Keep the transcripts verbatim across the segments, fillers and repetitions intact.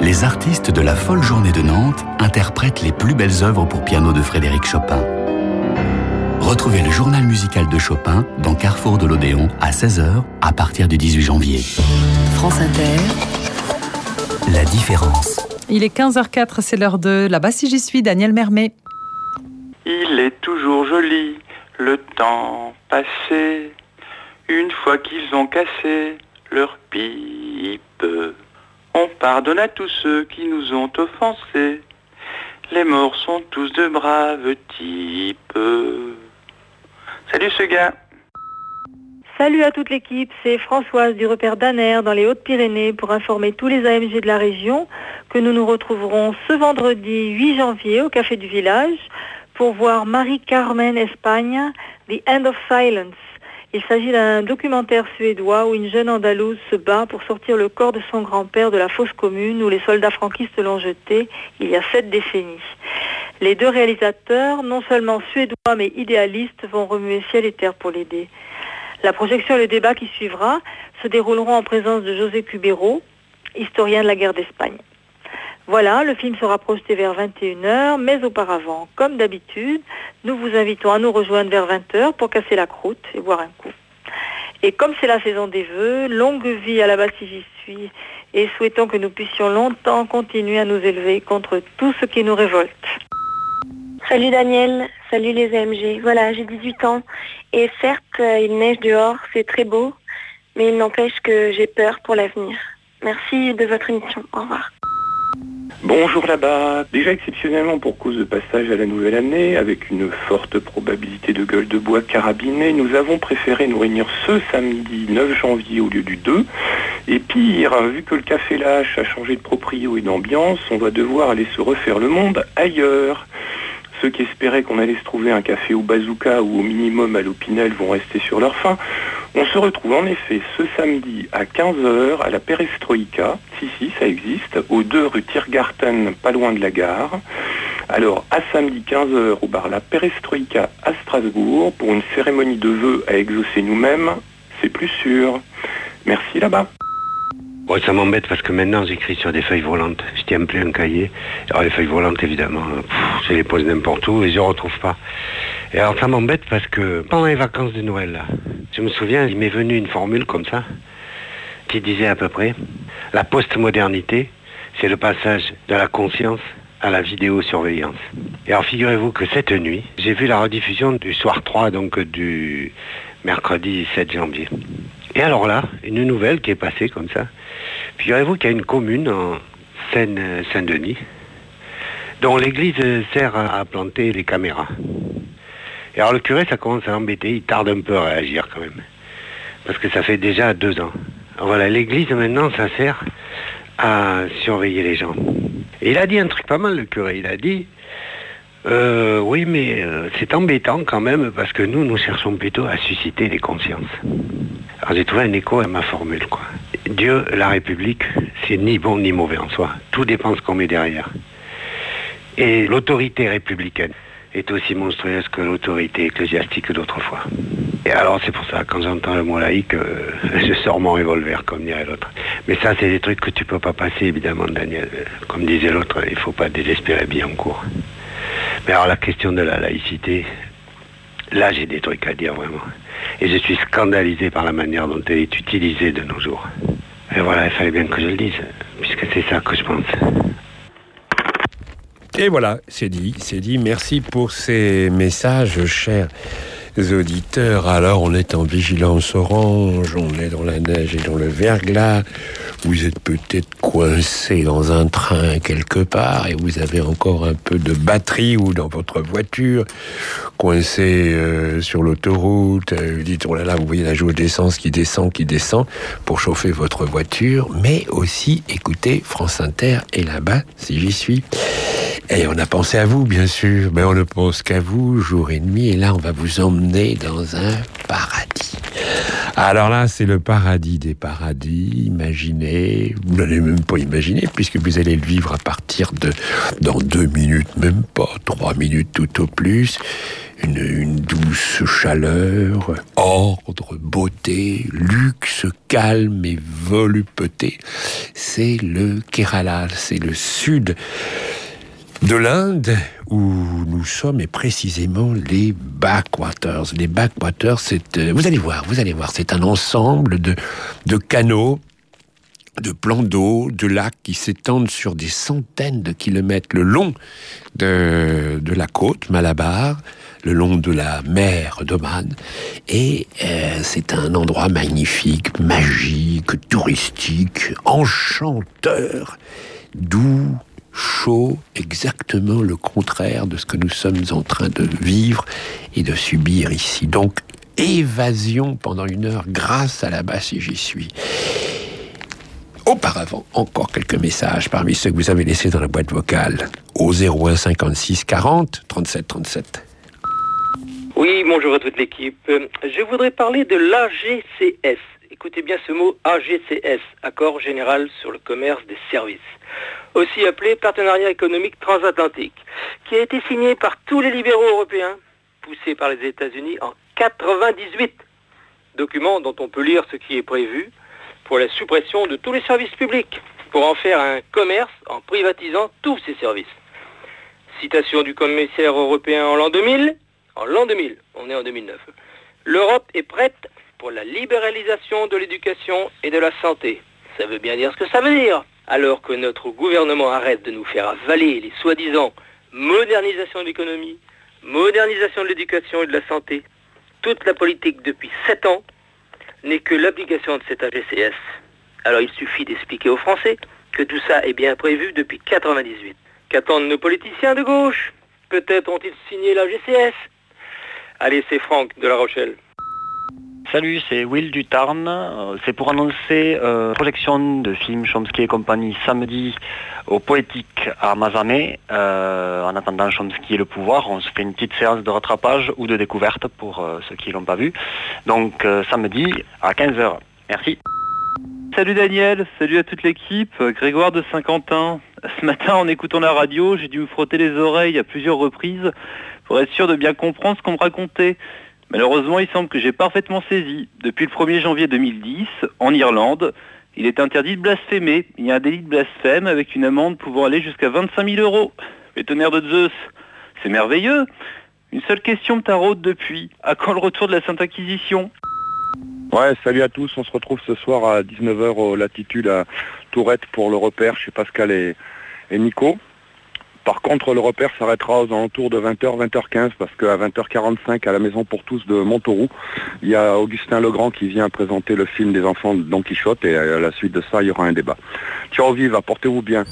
les artistes de la Folle Journée de Nantes interprètent les plus belles œuvres pour piano de Frédéric Chopin. Retrouvez le journal musical de Chopin dans Carrefour de l'Odéon à seize heures à partir du dix-huit janvier. France Inter, la différence. Il est quinze heures zéro quatre, c'est l'heure de Là-bas si j'y suis, Daniel Mermet. Il est toujours joli, le temps passé, une fois qu'ils ont cassé leur pipe. On pardonne à tous ceux qui nous ont offensés, les morts sont tous de braves types. Salut ce gars. Salut à toute l'équipe, c'est Françoise du repère d'Aner dans les Hautes-Pyrénées pour informer tous les A M G de la région que nous nous retrouverons ce vendredi huit janvier au Café du Village pour voir Marie-Carmen Espagne, The End of Silence. Il s'agit d'un documentaire suédois où une jeune Andalouse se bat pour sortir le corps de son grand-père de la fosse commune où les soldats franquistes l'ont jeté il y a sept décennies. Les deux réalisateurs, non seulement suédois mais idéalistes, vont remuer ciel et terre pour l'aider. La projection et le débat qui suivra se dérouleront en présence de José Cubero, historien de la guerre d'Espagne. Voilà, le film sera projeté vers vingt et une heures, mais auparavant, comme d'habitude, nous vous invitons à nous rejoindre vers vingt heures pour casser la croûte et boire un coup. Et comme c'est la saison des vœux, longue vie à Là-bas si j'y suis, et souhaitons que nous puissions longtemps continuer à nous élever contre tout ce qui nous révolte. Salut Daniel, salut les A M G. Voilà, j'ai dix-huit ans et certes, il neige dehors, c'est très beau, mais il n'empêche que j'ai peur pour l'avenir. Merci de votre émission, au revoir. Bonjour là-bas. Déjà exceptionnellement pour cause de passage à la nouvelle année, avec une forte probabilité de gueule de bois carabinée, nous avons préféré nous réunir ce samedi neuf janvier au lieu du deux. Et pire, vu que le Café Lâche a changé de proprio et d'ambiance, on va devoir aller se refaire le monde ailleurs. Ceux qui espéraient qu'on allait se trouver un café au bazooka ou au minimum à l'Opinel vont rester sur leur faim. On se retrouve en effet ce samedi à quinze heures à la Perestroïka, si si ça existe, au deux rue Tiergarten, pas loin de la gare. Alors à samedi quinze heures au bar La Perestroïka à Strasbourg pour une cérémonie de vœux à exaucer nous-mêmes, c'est plus sûr. Merci là-bas. Bon, ça m'embête parce que maintenant j'écris sur des feuilles volantes. Je tiens plus un cahier. Alors les feuilles volantes, évidemment, pff, je les pose n'importe où et je ne retrouve pas. Et alors ça m'embête parce que pendant les vacances de Noël, là, je me souviens, il m'est venu une formule comme ça, qui disait à peu près, la postmodernité, c'est le passage de la conscience à la vidéosurveillance. Et alors figurez-vous que cette nuit, j'ai vu la rediffusion du soir trois, donc du mercredi sept janvier. Et alors là, une nouvelle qui est passée comme ça. Figurez-vous qu'il y a une commune en Seine-Saint-Denis dont l'église sert à planter les caméras. Et alors le curé, ça commence à l'embêter, il tarde un peu à réagir quand même. Parce que ça fait déjà deux ans. Alors voilà, l'église maintenant, ça sert à surveiller les gens. Et il a dit un truc pas mal, le curé, il a dit... Euh, oui, mais euh, c'est embêtant quand même parce que nous, nous cherchons plutôt à susciter les consciences. Alors j'ai trouvé un écho à ma formule, quoi. Dieu, la République, c'est ni bon ni mauvais en soi. Tout dépend ce qu'on met derrière. Et l'autorité républicaine est aussi monstrueuse que l'autorité ecclésiastique d'autrefois. Et alors c'est pour ça, quand j'entends le mot laïque, euh, je sors mon revolver, comme dirait l'autre. Mais ça, c'est des trucs que tu peux pas passer, évidemment, Daniel. Comme disait l'autre, il faut pas désespérer bien en cours. Mais alors la question de la laïcité, là j'ai des trucs à dire vraiment. Et je suis scandalisé par la manière dont elle est utilisée de nos jours. Et voilà, il fallait bien que je le dise, puisque c'est ça que je pense. Et voilà, c'est dit, c'est dit. Merci pour ces messages, chers auditeurs. Alors, on est en vigilance orange, on est dans la neige et dans le verglas. Vous êtes peut-être coincé dans un train quelque part et vous avez encore un peu de batterie ou dans votre voiture, coincé euh, sur l'autoroute. Euh, vous dites, oh là là, vous voyez la jauge d'essence qui descend, qui descend pour chauffer votre voiture. Mais aussi, écoutez, France Inter est là-bas, si j'y suis. Et on a pensé à vous, bien sûr, mais on ne pense qu'à vous, jour et nuit. Et là, on va vous emmener dans un paradis. Alors là, c'est le paradis des paradis. Imaginez, vous n'allez même pas imaginer, puisque vous allez le vivre à partir de, dans deux minutes, même pas, trois minutes tout au plus. une, une douce chaleur, ordre, beauté, luxe, calme et volupté. C'est le Kerala, c'est le sud de l'Inde où nous sommes, et précisément les backwaters. Les backwaters, c'est, euh, vous allez voir, vous allez voir, c'est un ensemble de, de canaux, de plans d'eau, de lacs qui s'étendent sur des centaines de kilomètres le long de, de la côte Malabar, le long de la mer d'Oman. Et euh, c'est un endroit magnifique, magique, touristique, enchanteur, doux, chaud, exactement le contraire de ce que nous sommes en train de vivre et de subir ici. Donc, évasion pendant une heure grâce à la basse et j'y suis. Auparavant, encore quelques messages parmi ceux que vous avez laissés dans la boîte vocale au zéro un cinquante-six quarante trente-sept trente-sept. Oui, bonjour à toute l'équipe. Je voudrais parler de l'A G C S. Écoutez bien ce mot A G C S, Accord Général sur le Commerce des Services, aussi appelé Partenariat économique transatlantique, qui a été signé par tous les libéraux européens, poussé par les États-Unis en quatre-vingt-dix-huit. Document dont on peut lire ce qui est prévu pour la suppression de tous les services publics, pour en faire un commerce en privatisant tous ces services. Citation du commissaire européen en l'an deux mille. En l'an deux mille, on est en deux mille neuf. L'Europe est prête pour la libéralisation de l'éducation et de la santé. Ça veut bien dire ce que ça veut dire. Alors que notre gouvernement arrête de nous faire avaler les soi-disant modernisation de l'économie, modernisation de l'éducation et de la santé, toute la politique depuis sept ans n'est que l'application de cet A G C S. Alors il suffit d'expliquer aux Français que tout ça est bien prévu depuis quatre-vingt-dix-huit. Qu'attendent nos politiciens de gauche? Peut-être ont-ils signé l'A G C S? Allez, c'est Franck de La Rochelle. Salut, c'est Will du Tarn. Euh, C'est pour annoncer euh, projection de film Chomsky et compagnie samedi au Poétique à Mazamet. Euh, en attendant Chomsky et le pouvoir, on se fait une petite séance de rattrapage ou de découverte pour euh, ceux qui l'ont pas vu. Donc euh, samedi à quinze heures. Merci. Salut Daniel, salut à toute l'équipe, Grégoire de Saint-Quentin. Ce matin, en écoutant la radio, j'ai dû me frotter les oreilles à plusieurs reprises pour être sûr de bien comprendre ce qu'on me racontait. Malheureusement, il semble que j'ai parfaitement saisi. Depuis le premier janvier deux mille dix, en Irlande, il est interdit de blasphémer. Il y a un délit de blasphème avec une amende pouvant aller jusqu'à vingt-cinq mille euros. Les tonnerres de Zeus, c'est merveilleux. Une seule question me taraude depuis. À quand le retour de la Sainte Inquisition ? Ouais, salut à tous. On se retrouve ce soir à dix-neuf heures au Latitude à Tourette pour le repère chez Pascal et, et Nico. Par contre, le repère s'arrêtera aux alentours de vingt heures, vingt heures quinze, parce qu'à vingt heures quarante-cinq, à la Maison pour tous de Montauroux, il y a Augustin Legrand qui vient présenter le film des enfants de Don Quichotte, et à la suite de ça, il y aura un débat. Ciao, vive, portez-vous bien.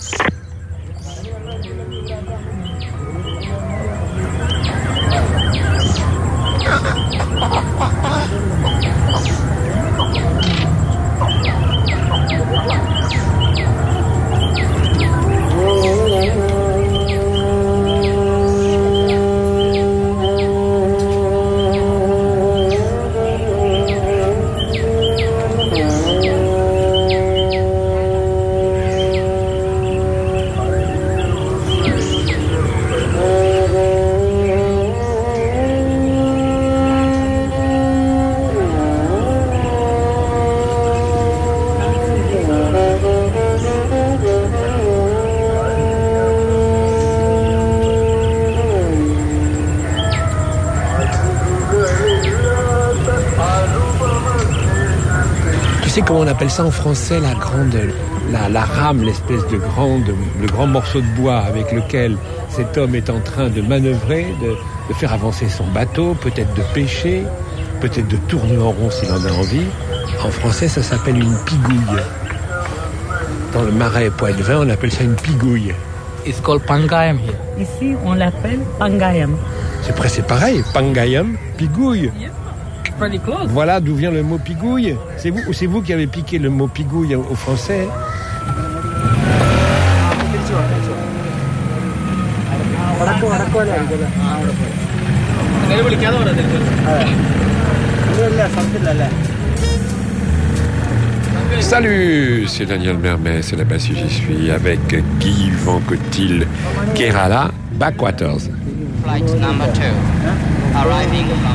Tu sais comment on appelle ça en français, la grande, la, la rame, l'espèce de grande, le grand morceau de bois avec lequel cet homme est en train de manœuvrer, de, de faire avancer son bateau, peut-être de pêcher, peut-être de tourner en rond s'il en a envie. En français, ça s'appelle une pigouille. Dans le marais Poitevin, on appelle ça une pigouille. It's called Pangayam here. Ici, on l'appelle Pangayam. C'est presque pareil, Pangayam, pigouille. Yeah. Pretty close. Voilà d'où vient le mot pigouille. C'est vous ou c'est vous qui avez piqué le mot pigouille au français? Salut, c'est Daniel Mermet, c'est là-bas si j'y suis, avec Guy Van Cotil, Kerala, Backwaters. Flight number two. arriving from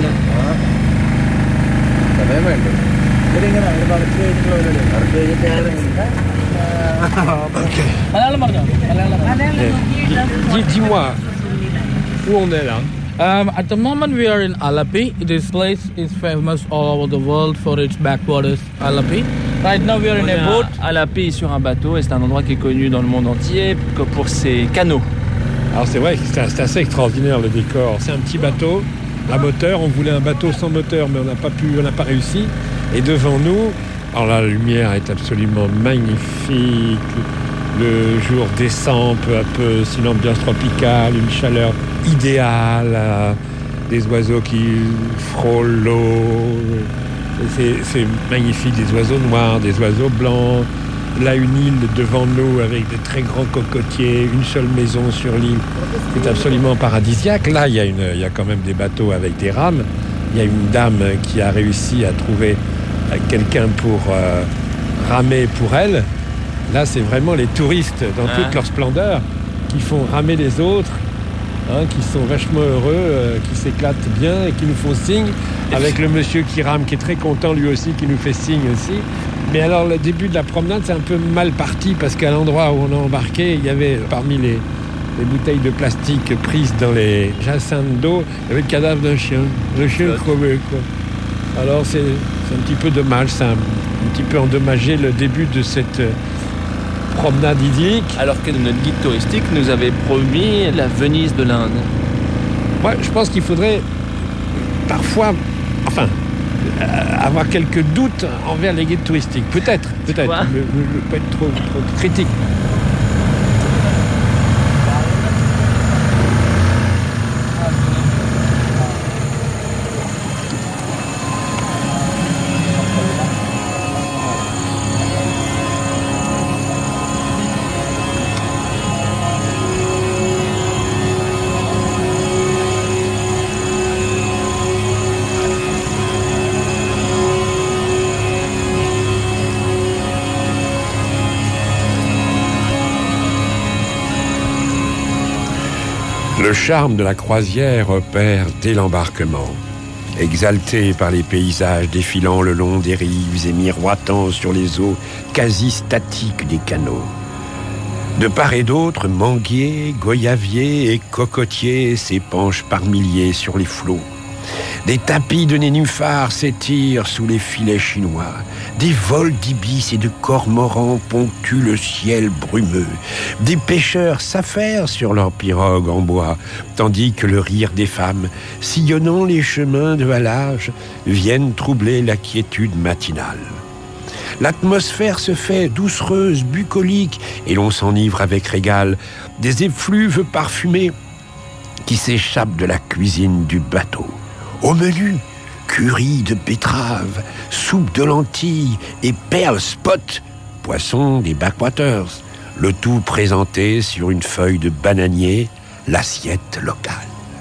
Dis- Dis-moi, où on est là? Um, at the moment we are in Alapi. This place is famous all over the world for its backwaters, Alapi. Right now we are in a boat. Alapi sur un bateau et c'est un endroit qui est connu dans le monde entier que pour ses canaux. Alors c'est vrai que c'est, c'est assez extraordinaire le décor. C'est un petit bateau à moteur. On voulait un bateau sans moteur, mais on n'a pas pu, on n'a pas réussi. Et devant nous, alors la lumière est absolument magnifique. Le jour descend peu à peu, c'est une ambiance tropicale, une chaleur idéale, euh, des oiseaux qui frôlent l'eau. C'est, c'est magnifique, des oiseaux noirs, des oiseaux blancs. Là, une île devant nous avec de très grands cocotiers, une seule maison sur l'île. C'est absolument paradisiaque. Là, il y a une, il y a quand même des bateaux avec des rames. Il y a une dame qui a réussi à trouver quelqu'un pour euh, ramer pour elle. Là, c'est vraiment les touristes dans ah. toute leur splendeur qui font ramer les autres, hein, qui sont vachement heureux, euh, qui s'éclatent bien et qui nous font signe. Avec le monsieur qui rame, qui est très content lui aussi, qui nous fait signe aussi. Mais alors, le début de la promenade, c'est un peu mal parti parce qu'à l'endroit où on a embarqué, il y avait parmi les, les bouteilles de plastique prises dans les jacinthes d'eau, il y avait le cadavre d'un chien. Le chien crevé, quoi. Alors, c'est, c'est un petit peu dommage, ça a un, un petit peu endommagé le début de cette promenade idyllique. Alors que notre guide touristique nous avait promis la Venise de l'Inde. Moi, je pense qu'il faudrait parfois, enfin, euh, avoir quelques doutes envers les guides touristiques. Peut-être, peut-être. Ne, ne, ne pas être trop, trop critique. Le charme de la croisière opère dès l'embarquement. Exalté par les paysages défilant le long des rives et miroitant sur les eaux quasi statiques des canaux. De part et d'autre, manguiers, goyaviers et cocotiers s'épanchent par milliers sur les flots. Des tapis de nénuphars s'étirent sous les filets chinois. Des vols d'ibis et de cormorans ponctuent le ciel brumeux. Des pêcheurs s'affairent sur leurs pirogues en bois, tandis que le rire des femmes, sillonnant les chemins de halage, viennent troubler la quiétude matinale. L'atmosphère se fait doucereuse, bucolique, et l'on s'enivre avec régal. Des effluves parfumés qui s'échappent de la cuisine du bateau. Au menu, curry de betterave, soupe de lentilles et perles spot, poisson des backwaters. Le tout présenté sur une feuille de bananier, l'assiette locale.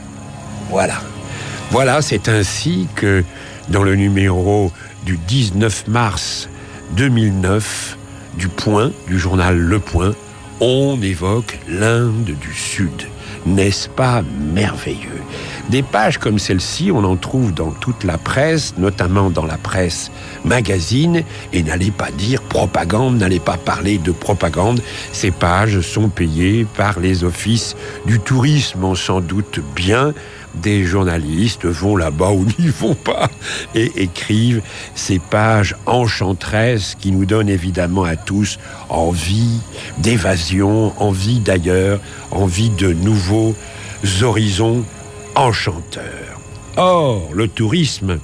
Voilà. Voilà, c'est ainsi que, dans le numéro du dix-neuf mars deux mille neuf, du Point, du journal Le Point, on évoque l'Inde du Sud. N'est-ce pas merveilleux? Des pages comme celle-ci, on en trouve dans toute la presse, notamment dans la presse magazine, et n'allez pas dire propagande, n'allez pas parler de propagande. Ces pages sont payées par les offices du tourisme, on s'en doute bien. Des journalistes vont là-bas ou n'y vont pas et écrivent ces pages enchanteresses qui nous donnent évidemment à tous envie d'évasion, envie d'ailleurs, envie de nouveaux horizons enchanteurs. Or, le tourisme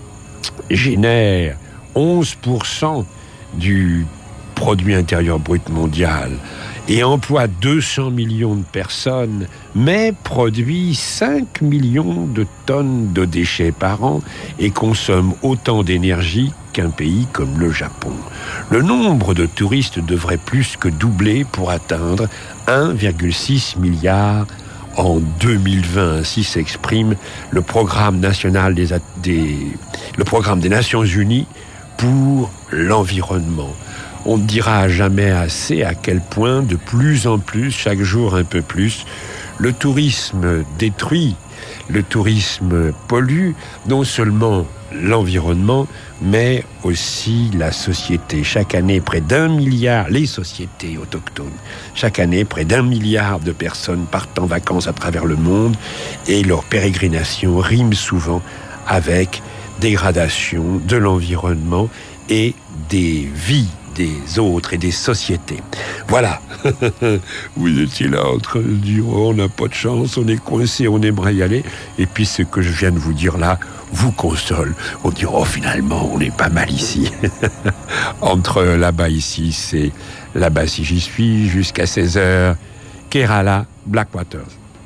génère onze pour cent du produit intérieur brut mondial et emploie deux cents millions de personnes, mais produit cinq millions de tonnes de déchets par an et consomme autant d'énergie qu'un pays comme le Japon. Le nombre de touristes devrait plus que doubler pour atteindre un virgule six milliard en deux mille vingt. Ainsi s'exprime le programme national des, des, le programme des Nations Unies pour l'environnement. On ne dira jamais assez à quel point, de plus en plus, chaque jour un peu plus, le tourisme détruit le tourisme pollue non seulement l'environnement, mais aussi la société. Chaque année, près d'un milliard, les sociétés autochtones, chaque année, près d'un milliard de personnes partent en vacances à travers le monde et leur pérégrination rime souvent avec dégradation de l'environnement et des vies des autres et des sociétés. Voilà. Vous étiez là en train de dire oh, on n'a pas de chance, on est coincé, on aimerait y aller. Et puis ce que je viens de vous dire là vous console. On dit oh finalement on est pas mal ici. Entre là-bas ici, c'est là-bas si j'y suis jusqu'à seize heures. Kerala, Blackwaters.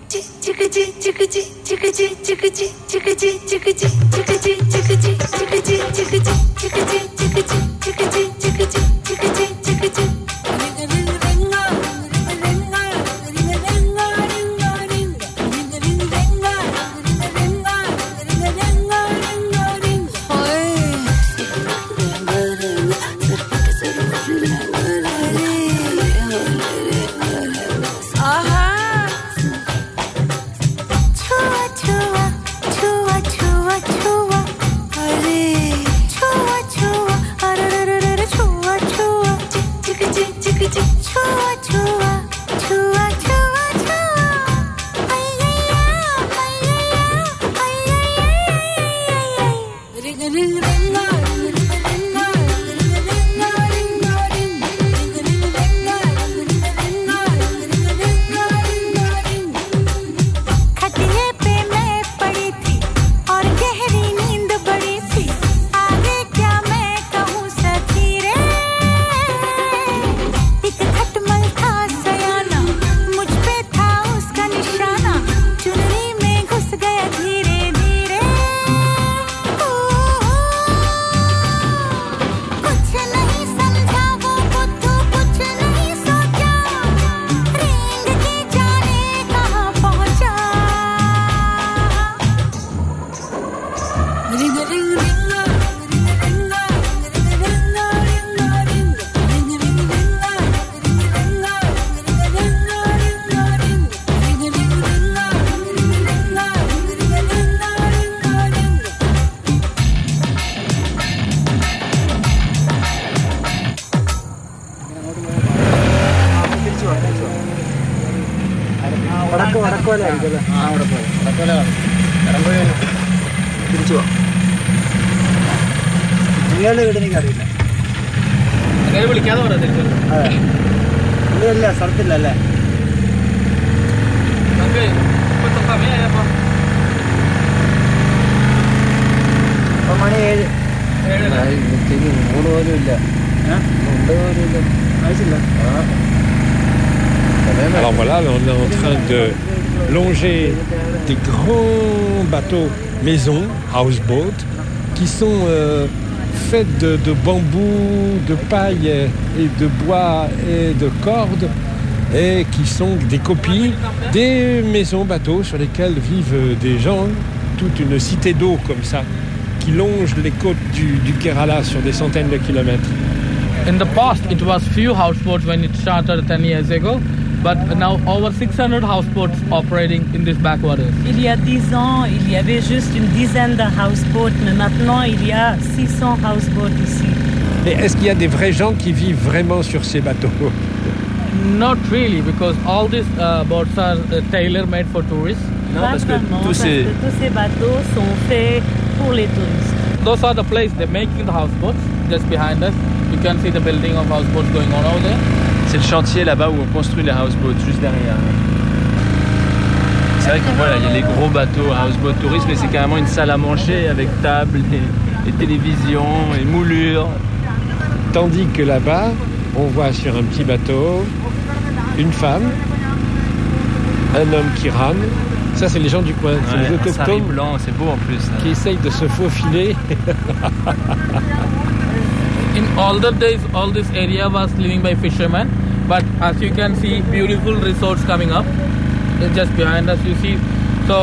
തിരിച്ചു പോവാം. നിങ്ങളുടെ വീട് എനിക്കറിയില്ല. വിളിക്കാതെ പറയാം. അതെ ഇല്ല സ്ഥലത്തില്ല അല്ലേ? ഇപ്പം മണി ഏഴ് മൂന്ന് പോലും ഇല്ല. രണ്ട് പോലും ഇല്ല. അയച്ചില്ല. Alors voilà, on est en train de longer des grands bateaux maisons, houseboats, qui sont euh, faits de, de bambou, de paille et de bois et de cordes, et qui sont des copies des maisons bateaux sur lesquelles vivent des gens, toute une cité d'eau comme ça, qui longe les côtes du, du Kerala sur des centaines de kilomètres. In the past, it was few houseboats when it started ten years ago, but now over six hundred houseboats operating in this backwaters. Il y a dix ans, il y avait juste une dizaine de houseboats, mais maintenant il y a six cents houseboats ici. Mais est-ce qu'il y a des vrais gens qui vivent vraiment sur ces bateaux? Not really, because all these uh, boats are uh, tailor-made for tourists. Non, Pas parce, que tous, parce ces... que tous ces bateaux sont faits pour les touristes. Those are the places they're making the houseboats, just behind us. You can see the building of houseboats going on over there. C'est le chantier là-bas où on construit les houseboats, juste derrière. C'est vrai que voilà, il y a les gros bateaux houseboat touristes, mais c'est carrément une salle à manger avec table et, et télévision et moulures. Tandis que là-bas, on voit sur un petit bateau une femme, un homme qui rame. Ça, c'est les gens du coin, c'est ouais, les autochtones blanc, c'est beau en plus. Hein. Qui essayent de se faufiler. In older days, all this area was living by fishermen, but as you can see, beautiful resorts coming up. Just behind us, you see. So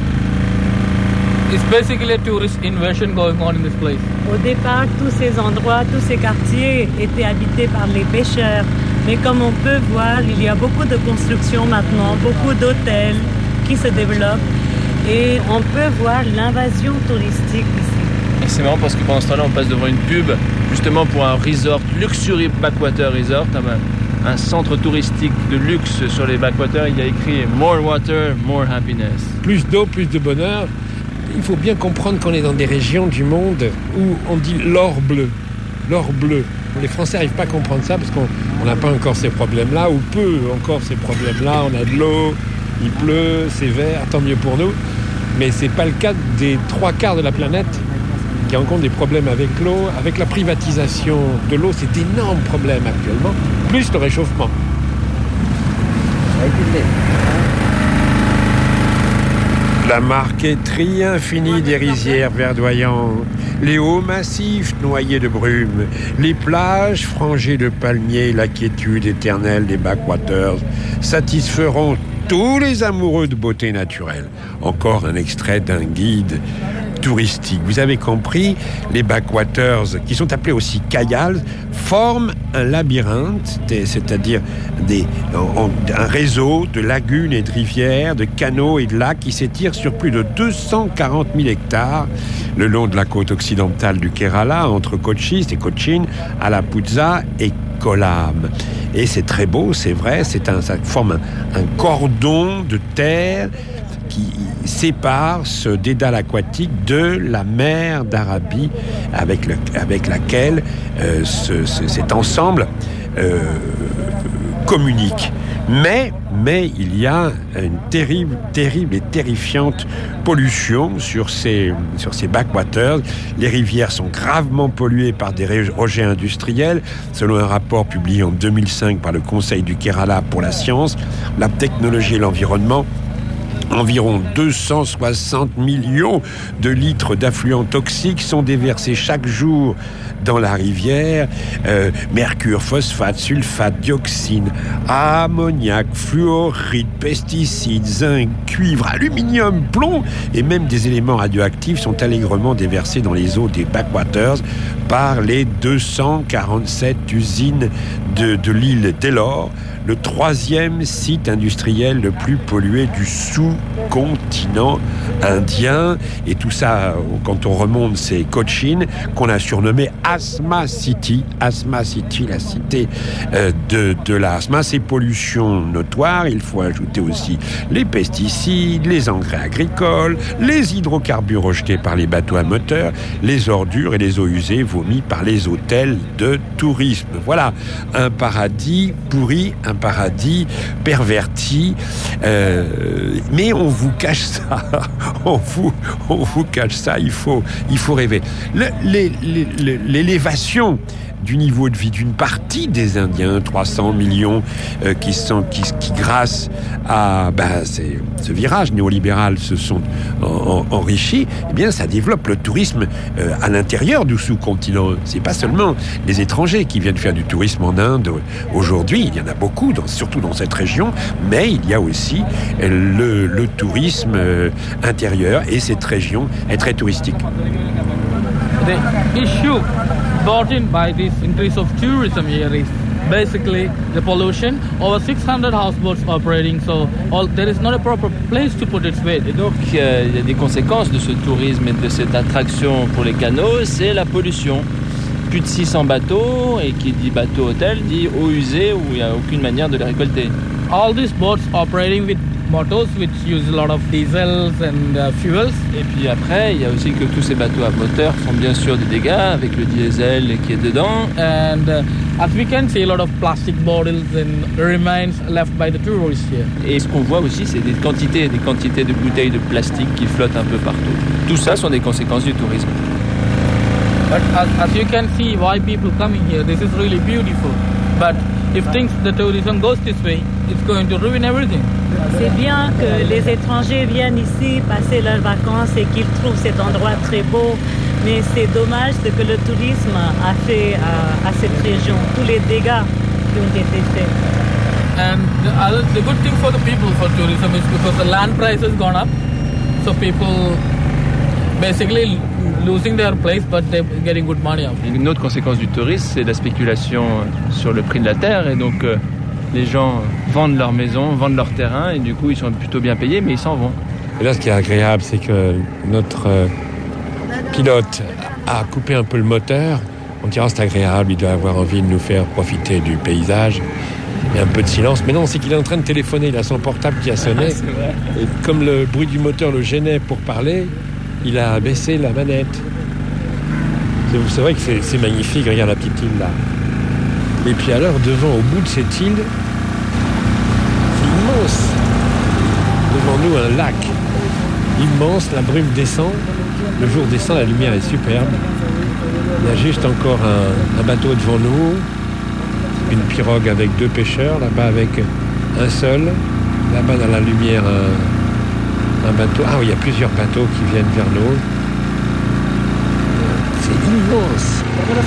it's basically a tourist invasion going on in this place. Au départ, tous ces endroits, tous ces quartiers étaient habités par les pêcheurs. Mais comme on peut voir, il y a beaucoup de constructions maintenant, beaucoup d'hôtels qui se développent. Et on peut voir l'invasion touristique ici. Et c'est marrant parce que pendant ce temps-là, on passe devant une pub, justement pour un resort, Luxury Backwater Resort, un, un centre touristique de luxe sur les backwaters. Il y a écrit « More water, more happiness ». Plus d'eau, plus de bonheur. Il faut bien comprendre qu'on est dans des régions du monde où on dit l'or bleu. L'or bleu. Les Français n'arrivent pas à comprendre ça parce qu'on n'a pas encore ces problèmes-là, ou peu encore ces problèmes-là. On a de l'eau, il pleut, c'est vert, tant mieux pour nous. Mais ce n'est pas le cas des trois quarts de la planète qui rencontrent des problèmes avec l'eau. Avec la privatisation de l'eau, c'est d'énormes problèmes actuellement, plus le réchauffement. La marqueterie infinie des rizières verdoyantes, les hauts massifs noyés de brume, les plages frangées de palmiers, la quiétude éternelle des backwaters satisferont tous les amoureux de beauté naturelle. Encore un extrait d'un guide touristique. Vous avez compris, les backwaters, qui sont appelés aussi kayals, forment un labyrinthe, c'est-à-dire des, un réseau de lagunes et de rivières, de canaux et de lacs qui s'étire sur plus de deux cent quarante mille hectares le long de la côte occidentale du Kerala, entre Kochi, c'est Cochin, Alapuzha et Kollam. Et c'est très beau, c'est vrai, c'est un, ça forme un, un cordon de terre qui sépare ce dédale aquatique de la mer d'Arabie avec, le, avec laquelle euh, ce, ce, cet ensemble euh, communique. Mais, mais il y a une terrible, terrible et terrifiante pollution sur ces, sur ces backwaters. Les rivières sont gravement polluées par des rejets industriels. Selon un rapport publié en deux mille cinq par le Conseil du Kerala pour la science, la technologie et l'environnement, environ deux cent soixante millions de litres d'affluents toxiques sont déversés chaque jour dans la rivière. Euh, mercure, phosphate, sulfate, dioxine, ammoniac, fluoride, pesticides, zinc, cuivre, aluminium, plomb et même des éléments radioactifs sont allègrement déversés dans les eaux des backwaters par les deux cent quarante-sept usines de, de l'île d'Ellore, le troisième site industriel le plus pollué du sous-continent indien. Et tout ça, quand on remonte, c'est Cochin, qu'on a surnommé Asthma City. Asthma City, la cité euh, de, de l'asthme. Ces pollutions notoires, il faut ajouter aussi les pesticides, les engrais agricoles, les hydrocarbures rejetés par les bateaux à moteur, les ordures et les eaux usées vomies par les hôtels de tourisme. Voilà, un paradis pourri, un paradis perverti, euh, mais on vous cache ça, on vous, on vous cache ça, il faut, il faut rêver. Le, les, les, les, l'élévation du niveau de vie d'une partie des Indiens, trois cents millions, euh, qui, sont, qui, qui grâce à ben, c'est, ce virage néolibéral se sont en, en, enrichis, eh bien ça développe le tourisme euh, à l'intérieur du sous-continent. C'est pas seulement les étrangers qui viennent faire du tourisme en Inde aujourd'hui, il y en a beaucoup, dans, surtout dans cette région, mais il y a aussi le, le tourisme euh, intérieur, et cette région est très touristique. The issue brought in by this increase of tourism here is basically the pollution. Over six hundred houseboats operating, so all, there is not a proper place to put its waste. Et donc, euh, il y a des conséquences de ce tourisme et de cette attraction pour les canaux, c'est la pollution. Plus de six cents bateaux, et qui dit bateau-hôtel dit eau usée où il n'y a aucune manière de les récolter. All these boats operating with motors which use a lot of diesels and uh, fuels. Et puis après, il y a aussi que tous ces bateaux à moteur font bien sûr des dégâts avec le diesel qui est dedans. And uh, as we can see, a lot of plastic bottles and remains left by the tourists here. Et ce qu'on voit aussi, c'est des quantités, des quantités de bouteilles de plastique qui flottent un peu partout. Tout ça sont des conséquences du tourisme. But as, as you can see, why people coming here, this is really beautiful. But if things, the tourism goes this way, it's going to ruin everything. C'est bien que les étrangers viennent ici passer leurs vacances et qu'ils trouvent cet endroit très beau, mais c'est dommage ce que le tourisme a fait à, à cette région, tous les dégâts qui ont été faits. And the, other, the good thing for the people for tourism is because the land price has gone up, so people basically losing their place, but they're getting good money out. Une autre conséquence du tourisme, c'est la spéculation sur le prix de la terre, et donc euh, les gens vendent leur maison, vendent leur terrain, et du coup ils sont plutôt bien payés, mais ils s'en vont. Et là, ce qui est agréable, c'est que notre euh, pilote a coupé un peu le moteur. On dira c'est agréable, il doit avoir envie de nous faire profiter du paysage. Il y a un peu de silence. Mais non, c'est qu'il est en train de téléphoner. Il a son portable qui a sonné. Ah, et comme le bruit du moteur le gênait pour parler, il a baissé la manette. C'est, c'est vrai que c'est, c'est magnifique. Regarde la petite île là. Et puis alors, devant, au bout de cette île, c'est immense. Devant nous, un lac immense. La brume descend. Le jour descend, la lumière est superbe. Il y a juste encore un, un bateau devant nous. Une pirogue avec deux pêcheurs, là-bas avec un seul, là-bas dans la lumière un, un bateau. Ah oui, il y a plusieurs bateaux qui viennent vers nous. C'est immense.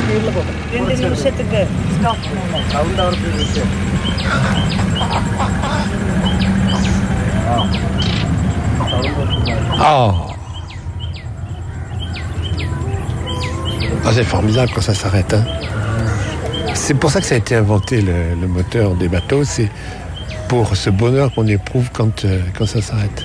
Oh. Ah, c'est formidable quand ça s'arrête, hein. C'est pour ça que ça a été inventé, le, le moteur des bateaux. C'est pour ce bonheur qu'on éprouve quand, euh, quand ça s'arrête.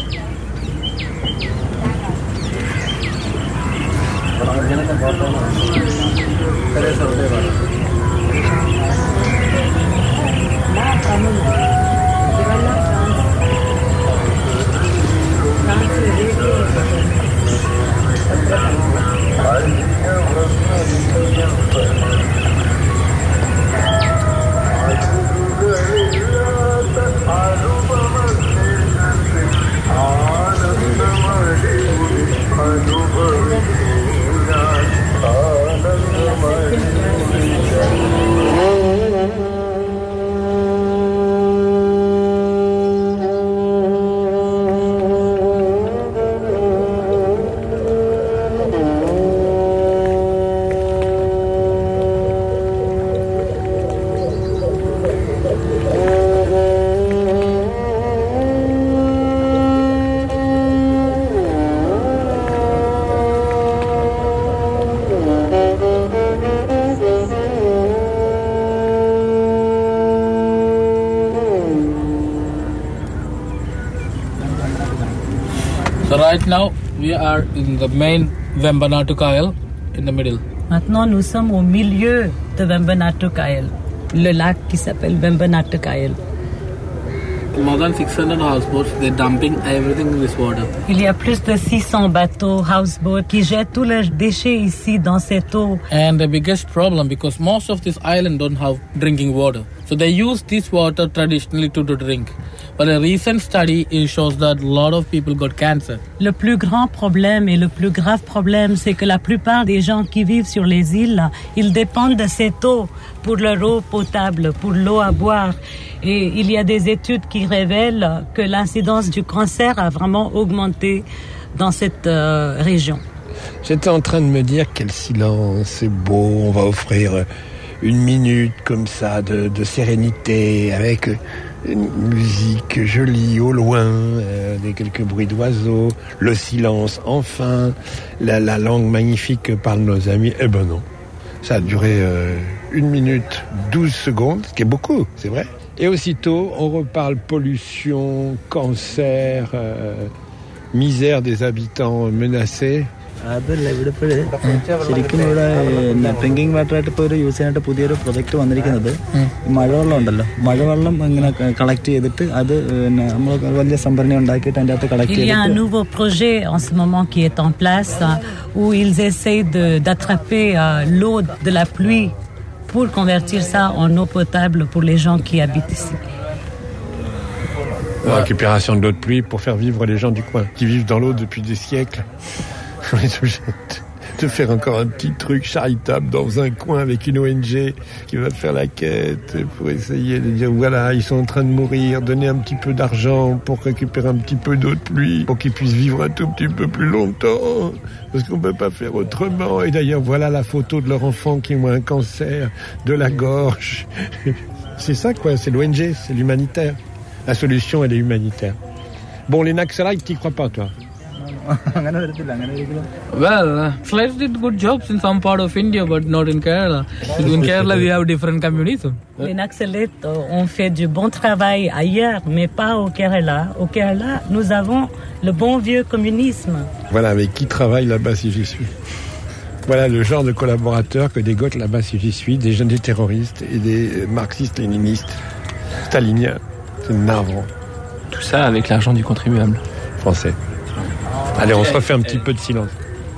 So right now we are in the main Vembanatu Isle in the middle. Maintenant nous sommes au milieu de Vembanatu Isle, le lac qui s'appelle Vembanatu Isle. More than six hundred houseboats, they're dumping everything in this water. Il y a plus de six cents bateaux, houseboats, qui jettent tous leurs déchets ici dans cette eau. And the biggest problem, because most of this island don't have drinking water. So they use this water traditionally to, to drink. But a recent study shows that a lot of people got cancer. Le plus grand problème et le plus grave problème, c'est que la plupart des gens qui vivent sur les îles, ils dépendent de cette eau pour leur eau potable, pour l'eau à boire. Et il y a des études qui révèlent que l'incidence du cancer a vraiment augmenté dans cette euh, région. J'étais en train de me dire quel silence, c'est beau, on va offrir une minute comme ça de, de sérénité avec une musique jolie au loin, euh, des quelques bruits d'oiseaux, le silence enfin, la, la langue magnifique que parlent nos amis. Eh ben non, ça a duré euh, une minute douze secondes, ce qui est beaucoup, c'est vrai. Et aussitôt, on reparle pollution, cancer, euh, misère des habitants menacés. അതല്ല ഇവിടെ ഇപ്പോൾ ശരിക്കും ഇവിടെ ഡ്രിങ്കിങ് വാട്ടറായിട്ട് ഇപ്പോൾ ഒരു യൂസ് ചെയ്യാനായിട്ട് പുതിയൊരു പ്രൊജക്റ്റ് വന്നിരിക്കുന്നത് മഴവെള്ളം ഉണ്ടല്ലോ മഴവെള്ളം ഇങ്ങനെ കളക്ട് ചെയ്തിട്ട് അത് നമ്മൾ വലിയ സംഭരണി ഉണ്ടാക്കിയിട്ട് അതിൻ്റെ അകത്ത് കളക്ട് ചെയ്തിട്ട്. Il y a un nouveau projet en ce moment qui est en place où ils essayent de, d'attraper l'eau de la pluie pour convertir ça en eau potable pour les gens qui habitent ici. La récupération de l'eau de pluie pour faire vivre les gens du coin qui vivent dans l'eau depuis des siècles. On est obligé de faire encore un petit truc charitable dans un coin avec une O N G qui va faire la quête pour essayer de dire voilà, ils sont en train de mourir, donner un petit peu d'argent pour récupérer un petit peu d'eau de pluie pour qu'ils puissent vivre un tout petit peu plus longtemps parce qu'on peut pas faire autrement. Et d'ailleurs, voilà la photo de leur enfant qui ont un cancer de la gorge. C'est ça quoi, c'est l'O N G, c'est l'humanitaire. La solution, elle est humanitaire. Bon, les Naxalites, t'y crois pas, toi? അങ്ങനെ വരത്തില്ല അങ്ങനെ ഒരിക്കലും. Well, uh, slaves did good jobs in some part of India, but not in Kerala. In Kerala, we have different communism. Les Naxalites ont fait du bon travail ailleurs, mais pas au Kerala. Au Kerala, nous avons le bon vieux communisme. Voilà, mais qui travaille là-bas si j'y suis? Voilà le genre de collaborateurs que dégotent là-bas si j'y suis, des jeunes des terroristes et des marxistes-léninistes, staliniens. C'est navrant. Tout ça avec l'argent du contribuable français. Allez, on se refait un petit peu de silence.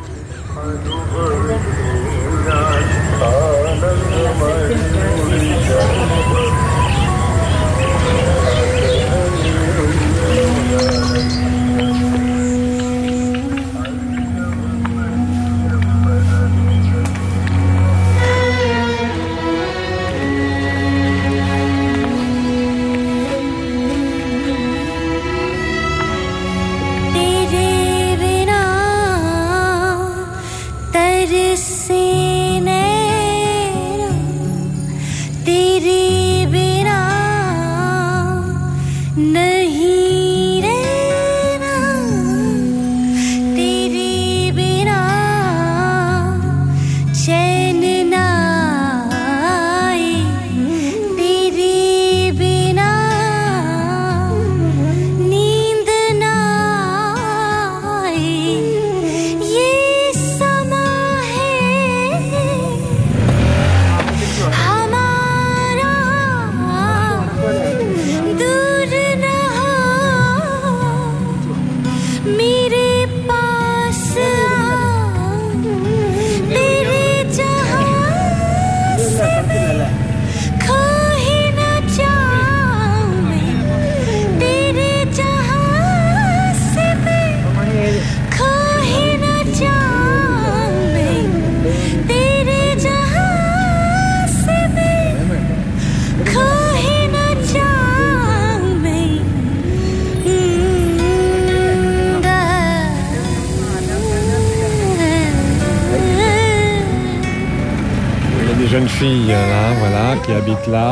Jeune fille là, voilà, qui habite là.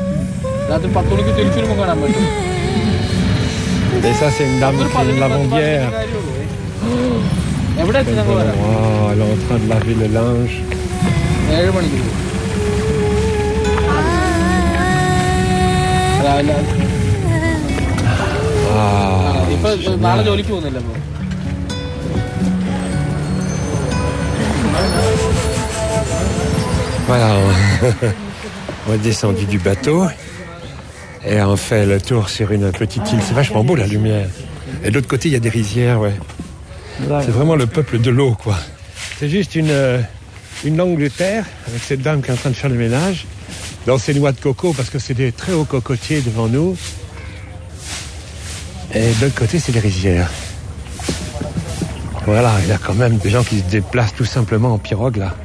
Et ça, c'est une dame qui est une lavandière. Oh, elle est en train de laver le linge. Ah, voilà, on est descendu du bateau et on fait le tour sur une petite île. C'est vachement beau la lumière. Et de l'autre côté, il y a des rizières, ouais. C'est vraiment le peuple de l'eau, quoi. C'est juste une, une langue de terre avec cette dame qui est en train de faire le ménage dans ses noix de coco parce que c'est des très hauts cocotiers devant nous. Et de l'autre côté, c'est les rizières. Voilà, il y a quand même des gens qui se déplacent tout simplement en pirogue, là.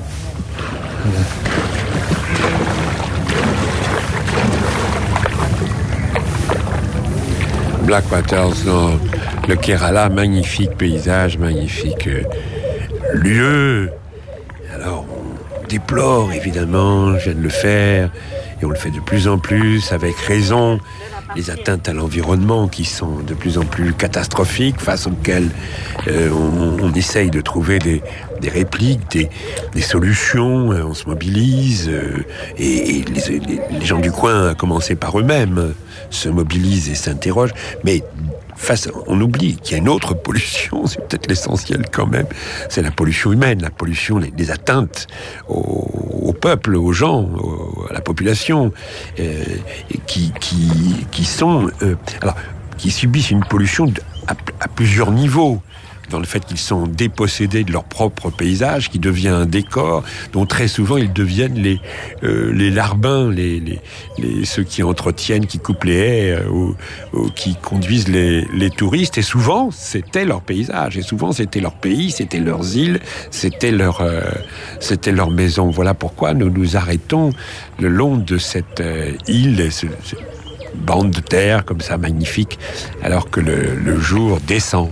Blackwaters, dans le Kerala, magnifique paysage, magnifique euh, lieu. Alors, on déplore évidemment, je viens de le faire, et on le fait de plus en plus, avec raison, les atteintes à l'environnement qui sont de plus en plus catastrophiques, face auxquelles euh, on, on essaye de trouver des, des répliques, des, des solutions, euh, on se mobilise, euh, et, et les, les, les gens du coin, à commencer par eux-mêmes, se mobilisent et s'interrogent, mais face, on oublie qu'il y a une autre pollution, c'est peut-être l'essentiel quand même, c'est la pollution humaine, la pollution, les, les atteintes au, au peuple, aux gens, au, à la population, euh, qui, qui, qui sont, euh, alors, qui subissent une pollution à, à plusieurs niveaux. Dans le fait qu'ils sont dépossédés de leur propre paysage, qui devient un décor, dont très souvent ils deviennent les euh, les larbins, les, les les ceux qui entretiennent, qui coupent les haies, euh, ou, ou qui conduisent les les touristes. Et souvent c'était leur paysage, et souvent c'était leur pays, c'était leurs îles, c'était leur euh, c'était leur maison. Voilà pourquoi nous nous arrêtons le long de cette euh, île, ce, ce bande de terre comme ça magnifique, alors que le, le jour descend.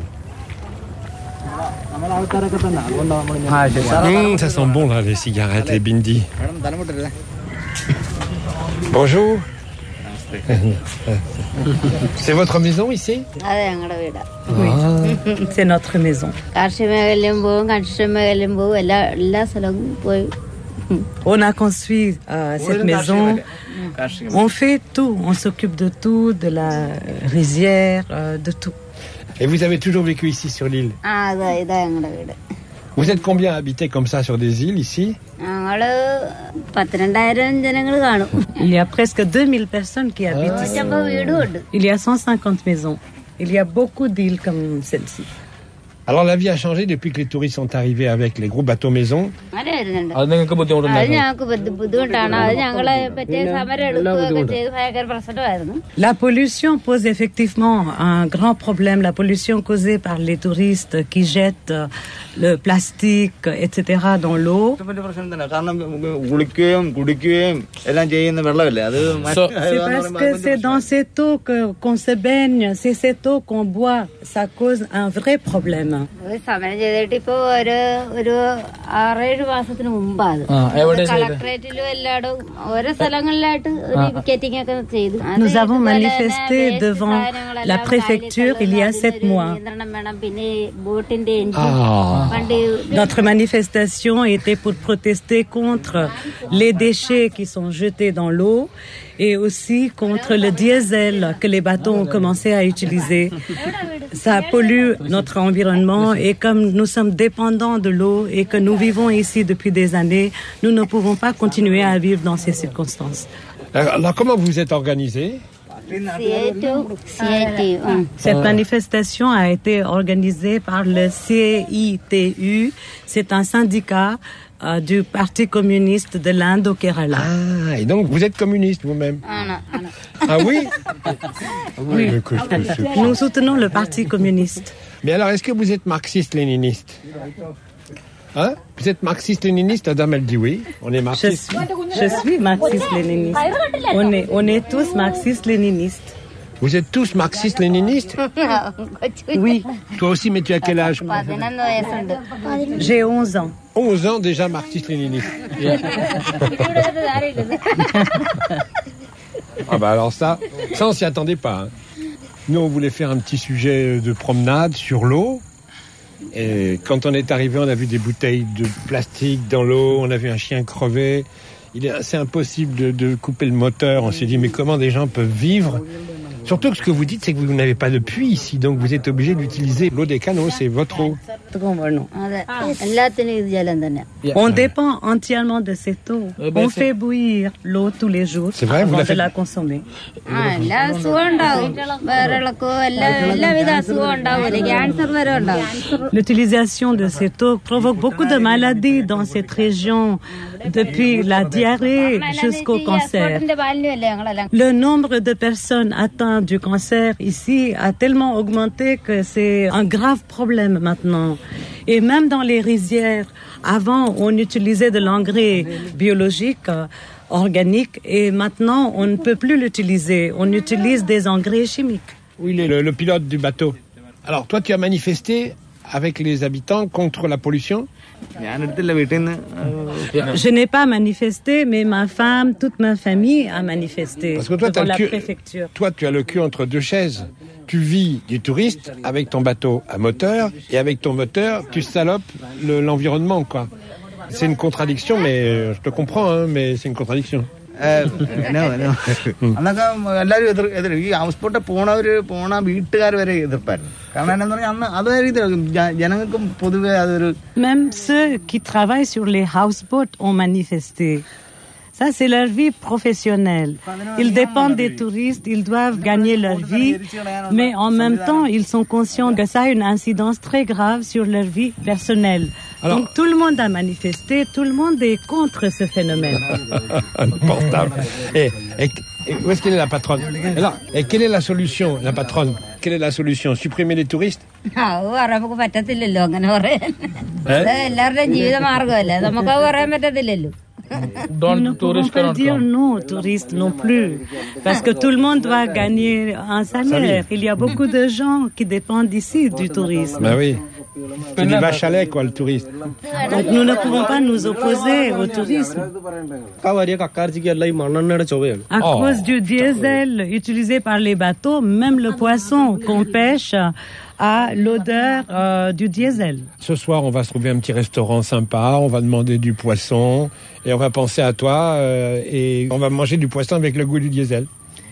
Mmh, ça sent bon là, les cigarettes, les bindis. Bonjour. C'est votre maison ici? Oui, c'est notre maison. On a construit euh, cette maison. On fait tout. On s'occupe de tout, de la rizière, euh, de tout. Et vous avez toujours vécu ici sur l'île? Vous êtes combien habités comme ça sur des îles ici? Il y a presque deux mille personnes qui habitent ici. Il y a cent cinquante maisons. Il y a beaucoup d'îles comme celle-ci. Alors la vie a changé depuis que les touristes sont arrivés avec les gros bateaux maisons. La pollution pose effectivement un grand problème. La pollution causée par les touristes qui jettent le plastique, et cetera dans l'eau. C'est parce que c'est dans cette eau que, qu'on se baigne, c'est cette eau qu'on boit. Ça cause un vrai problème. Nous avons manifesté devant la préfecture il y a sept mois. Ah. Notre manifestation était pour protester contre les déchets qui sont jetés dans l'eau et aussi contre le diesel que les bateaux ont commencé à utiliser. Ça pollue notre environnement et comme nous sommes dépendants de l'eau et que nous vivons ici depuis des années, nous ne pouvons pas continuer à vivre dans ces circonstances. Alors, alors comment vous êtes organisés? Cette manifestation a été organisée par le C I T U. C'est un syndicat euh, du Parti communiste de l'Inde au Kerala. Ah, et donc vous êtes communiste vous-même? Ah oui? Oui. Nous soutenons le Parti communiste. Mais alors, est-ce que vous êtes marxiste-léniniste? Hein? Vous êtes marxiste-léniniste? Adam, elle dit oui. On est marxiste. Je suis, je suis marxiste-léniniste. On est, on est tous marxistes-léninistes. Vous êtes tous marxistes-léninistes? Oui. Toi aussi, mais tu as quel âge? J'ai onze ans. onze ans déjà marxiste-léniniste. Ah bah alors ça, ça on s'y attendait pas. Hein. Nous, on voulait faire un petit sujet de promenade sur l'eau. Et quand on est arrivé, on a vu des bouteilles de plastique dans l'eau, on a vu un chien crever. Il est assez impossible de, de couper le moteur. On s'est dit, mais comment des gens peuvent vivre? Surtout que ce que vous dites, c'est que vous n'avez pas de puits ici, donc vous êtes obligé d'utiliser l'eau des canaux, c'est votre eau. On dépend entièrement de cette eau. On fait bouillir l'eau tous les jours c'est vrai, avant vous la de faites... la consommer. L'utilisation de cette eau provoque beaucoup de maladies dans cette région, depuis la diarrhée jusqu'au cancer. Le nombre de personnes atteintes du cancer ici a tellement augmenté que c'est un grave problème maintenant. Et même dans les rizières, avant on utilisait de l'engrais biologique, euh, organique, et maintenant on ne peut plus l'utiliser. On utilise des engrais chimiques. Oui, le, le pilote du bateau. Alors toi, tu as manifesté avec les habitants contre la pollution? Je n'ai pas manifesté, mais ma femme, toute ma famille a manifesté. Parce que toi, devant la cul, préfecture. Toi, tu as le cul entre deux chaises. Tu vis du touriste avec ton bateau à moteur, et avec ton moteur, tu salopes le, l'environnement, quoi. C'est une contradiction, mais je te comprends, hein, mais c'est une contradiction. Même ceux qui travaillent sur les houseboats ont manifesté. Ça, c'est leur vie professionnelle. Ils dépendent des touristes, ils doivent gagner leur vie, mais en même temps, ils sont conscients que ça a une incidence très grave sur leur vie personnelle. Alors, donc tout le monde a manifesté, tout le monde est contre ce phénomène. Portable. Et, et, et où est-ce qu'elle est la patronne? Alors, et quelle est la solution, la patronne? Quelle est la solution? Supprimer les touristes? Hein? Nous ne pouvons pas dire non aux touristes non plus, parce que tout le monde doit gagner un salaire. Il y a beaucoup de gens qui dépendent ici du tourisme. Ben oui. C'est des vaches à lait, quoi, le tourisme. Donc nous ne pouvons pas nous opposer au tourisme. À Oh. cause du diesel utilisé par les bateaux, même le poisson qu'on pêche a l'odeur euh, du diesel. Ce soir, on va se trouver un petit restaurant sympa, on va demander du poisson, et on va penser à toi, euh, et on va manger du poisson avec le goût du diesel.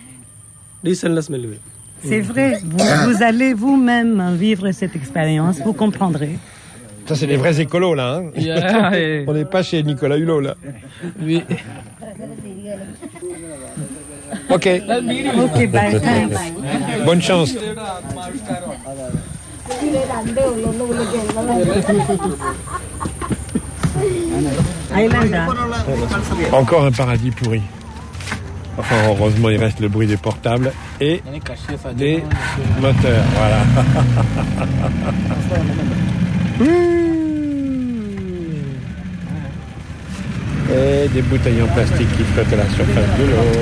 C'est vrai, vous, vous allez vous-même vivre cette expérience, vous comprendrez. Ça, c'est les vrais écolos, là. Hein. Yeah, yeah. On n'est pas chez Nicolas Hulot, là. Oui. Ok. Ok, bye, thanks. Bonne chance. Islander. Encore un paradis pourri. Enfin, heureusement, il reste le bruit des portables et des moteurs. Voilà. Et des bouteilles en plastique qui flottent à la surface de l'eau.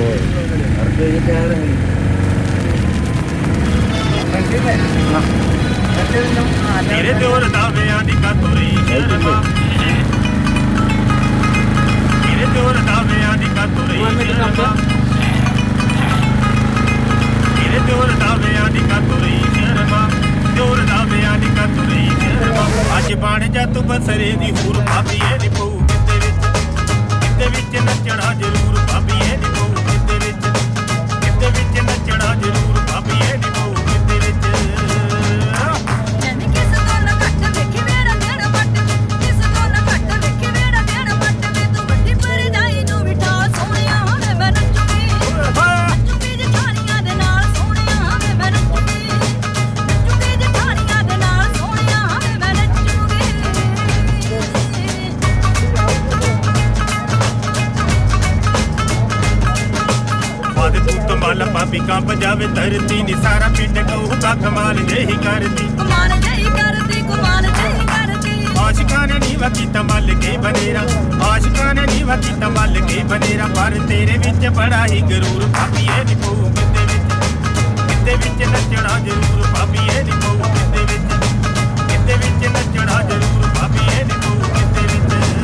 ਅੱਜ ਬਣ ਜਾ ਤੂੰ ਬਸਰੇ ਦੀ ਹੂਰ ਭਾਬੀਏ ਨੀ ਪਊ ਕਿਤੇ ਵਿੱਚ ਕਿਤੇ ਵਿੱਚ ਨੱਚਣਾ ਜ਼ਰੂਰ ਭਾਬੀਏ ਨੀ ਪਊ ਕਿਤੇ ਵਿੱਚ ਕਿਤੇ ਵਿੱਚ ਨੱਚਣਾ ਜ਼ਰੂਰ ਭਾਬੀਏ ਨੀ ਪਊ ਕਿਤੇ ਵਿੱਚ ਜਨ ਕਿਸ ਤੋਂ ਨਾ ਘੱਟ ਵੇਖੀ ਮੇਰਾ ਦੇਣ ਵੱਟ ਕਿਸ ਤੋਂ ਨਾ ਘੱਟ ਵੇਖੀ ਮੇਰਾ ਦੇਣ ਵੱਟ ਵੇ ਤੂੰ ਵੱਡੀ ਪਰਜਾਈ ਨੂੰ ਬਿਠਾ ਸੋਹਣਿਆ ਵੇ ਮੈਂ ਨੱਚੂਗੀ ਨੱਚੂਗੀ ਜਠਾਣੀਆਂ ਦੇ ਨਾਲ ਸੋਹਣਿਆ ਵੇ ਮੈਂ ਨੱਚੂਗੀ ਨੱਚੂਗੀ ਜਠਾਣੀਆਂ ਦੇ ਨਾਲ ਸੋਹਣਿਆ ਵੇ ਮੈਂ ਨੱਚੂਗੀ ਬਾਦ ਤੂੰ ਕਮਾਲ ਪਾਪੀ ਕੰਪ ਜਾਵੇ ਧਰਤੀ ਨੀ ਸਾਰਾ ਪਿੰਡ ਕਹੂਗਾ ਕਮਾਲ ਜਿਹੀ ਕਰਦੀ ਕਮਾਲ ਜਿਹੀ ਕਰਦੀ ਕਮਾਲ ਜਿਹੀ ਕਰਦੀ ਆਸ਼ਿਕਾਂ ਨੇ ਨੀ ਵਕੀ ਤਮਲ ਕੇ ਬਨੇਰਾ ਆਸ਼ਿਕਾਂ ਨੇ ਨੀ ਵਕੀ ਤਮਲ ਕੇ ਬਨੇਰਾ ਪਰ ਤੇਰੇ ਵਿੱਚ ਬੜਾ ਹੀ ਗਰੂਰ ਭਾਬੀਏ ਨੀ ਪਊ ਕਿਤੇ ਵਿੱਚ ਕਿਤੇ ਵਿੱਚ ਨੱਚਣਾ ਜ਼ਰੂਰ ਭਾਬੀਏ ਨੀ ਪਊ ਕਿਤੇ ਵਿੱਚ ਕਿਤੇ ਵਿੱਚ ਨੱਚਣਾ ਜ਼ਰੂਰ ਭਾਬੀਏ ਨੀ ਪਊ ਕਿਤੇ ਵਿੱਚ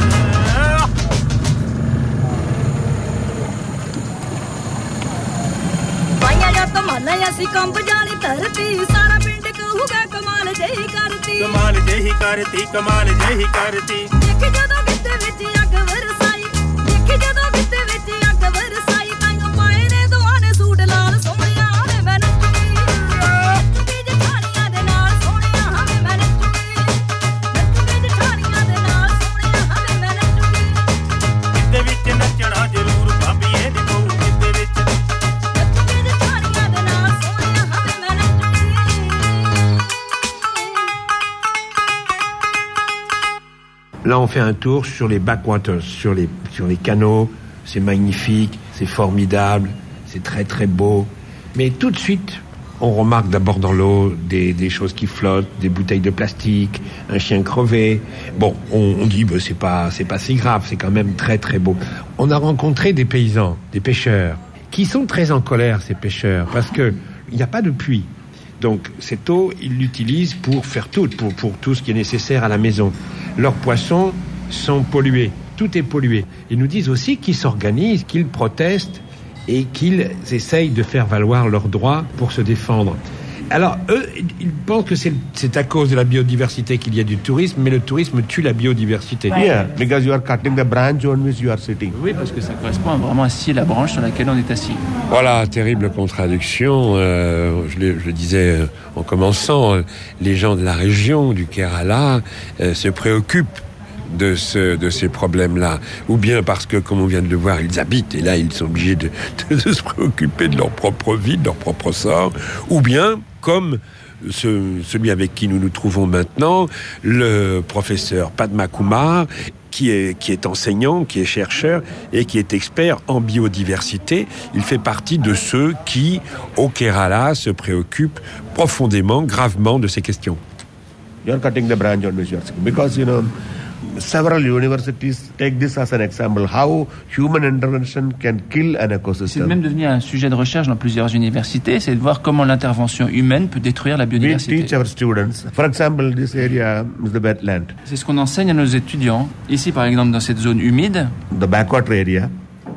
ਪਾਇਆ ਜਾਂ ਕਮਾਲਾਂ ਅਸੀਂ ਕੰਬ ਜਾਣੀ ਧਰਤੀ ਸਾਰਾ ਪਿੰਡ ਕਹੂਗਾ ਕਮਾਲ ਜਿਹੀ ਕਰਦੀ ਕਮਾਲ ਜਿਹੀ ਕਰਦੀ ਕਮਾਲ ਜਿਹੀ ਕਰਦੀ ਦੇਖੀ ਜਦੋਂ ਕਿਤੇ ਵਿੱਚ ਅੱਗ ਵਰਸਾਈ ਦੇਖੀ ਜਦੋਂ ਕਿਤੇ ਵਿੱਚ ਅੱਗ ਵਰਸਾਈ ਤਾਈਓ ਪਾਏ ਨੇ ਦੋਹਾਂ ਨੇ ਸੂਟ ਲਾਲ ਸੋਹਣਿਆ ਵੇ ਮੈਂ ਨੱਚੂਗੀ ਨੱਚੂਗੀ ਜਠਾਣੀਆਂ ਦੇ ਨਾਲ ਸੋਹਣਿਆ ਵੇ ਮੈਂ ਨੱਚੂਗੀ ਨੱਚੂਗੀ ਜਠਾਣੀਆਂ ਦੇ ਨਾਲ ਸੋਹਣਿਆ ਵੇ ਮੈਂ ਨੱਚੂਗੀ ਕਿਤੇ ਵਿੱਚ ਨੱਚਣਾ ਜ਼ਰੂਰ ਭਾਬੀਏ ਨੀ ਪਊ ਕਿਤੇ ਵਿੱਚ ਨੱਚੂਗੀ ਜਠਾਣੀਆਂ ਦੇ ਨਾਲ ਸੋਹਣਿਆ ਵੇ ਮੈਂ ਨੱਚੂਗੀ Là, on fait un tour sur les backwaters, sur les, sur les canaux. C'est magnifique, c'est formidable, c'est très très beau. Mais tout de suite, on remarque d'abord dans l'eau des, des choses qui flottent, des bouteilles de plastique, un chien crevé. Bon, on, on dit bah, c'est pas c'est pas si grave, c'est quand même très très beau. On a rencontré des paysans, des pêcheurs, qui sont très en colère, ces pêcheurs, parce que il n'y a pas de puits. Donc cette eau, ils l'utilisent pour faire tout, pour, pour tout ce qui est nécessaire à la maison. Leurs poissons sont pollués, tout est pollué. Ils nous disent aussi qu'ils s'organisent, qu'ils protestent et qu'ils essayent de faire valoir leurs droits pour se défendre. Alors, eux, ils pensent que c'est, c'est à cause de la biodiversité qu'il y a du tourisme, mais le tourisme tue la biodiversité. Yeah, because you are cutting the branch on which you are sitting. Oui, parce que ça correspond vraiment à scier la branche sur laquelle on est assis. Voilà, terrible contradiction. Euh, je, le, je le disais euh, en commençant, euh, les gens de la région du Kerala euh, se préoccupent de, ce, de ces problèmes-là. Ou bien parce que, comme on vient de le voir, ils habitent et là, ils sont obligés de, de, de se préoccuper de leur propre vie, de leur propre sort. Ou bien, comme ce, celui avec qui nous nous trouvons maintenant, le professeur Padma Kumar, qui est, qui est enseignant, qui est chercheur et qui est expert en biodiversité. Il fait partie de ceux qui, au Kerala, se préoccupent profondément, gravement de ces questions. You are cutting the branch on which you are sitting because, you know, Several universities take this as an example, how human intervention can kill an C'est ecosystem. même devenu un sujet de recherche dans plusieurs universités, c'est de voir comment l'intervention humaine peut détruire la We biodiversité. teach our students. For example, this area is the wetland. C'est ce qu'on enseigne à nos étudiants. Ici, par exemple, dans cette zone humide, The backwater area,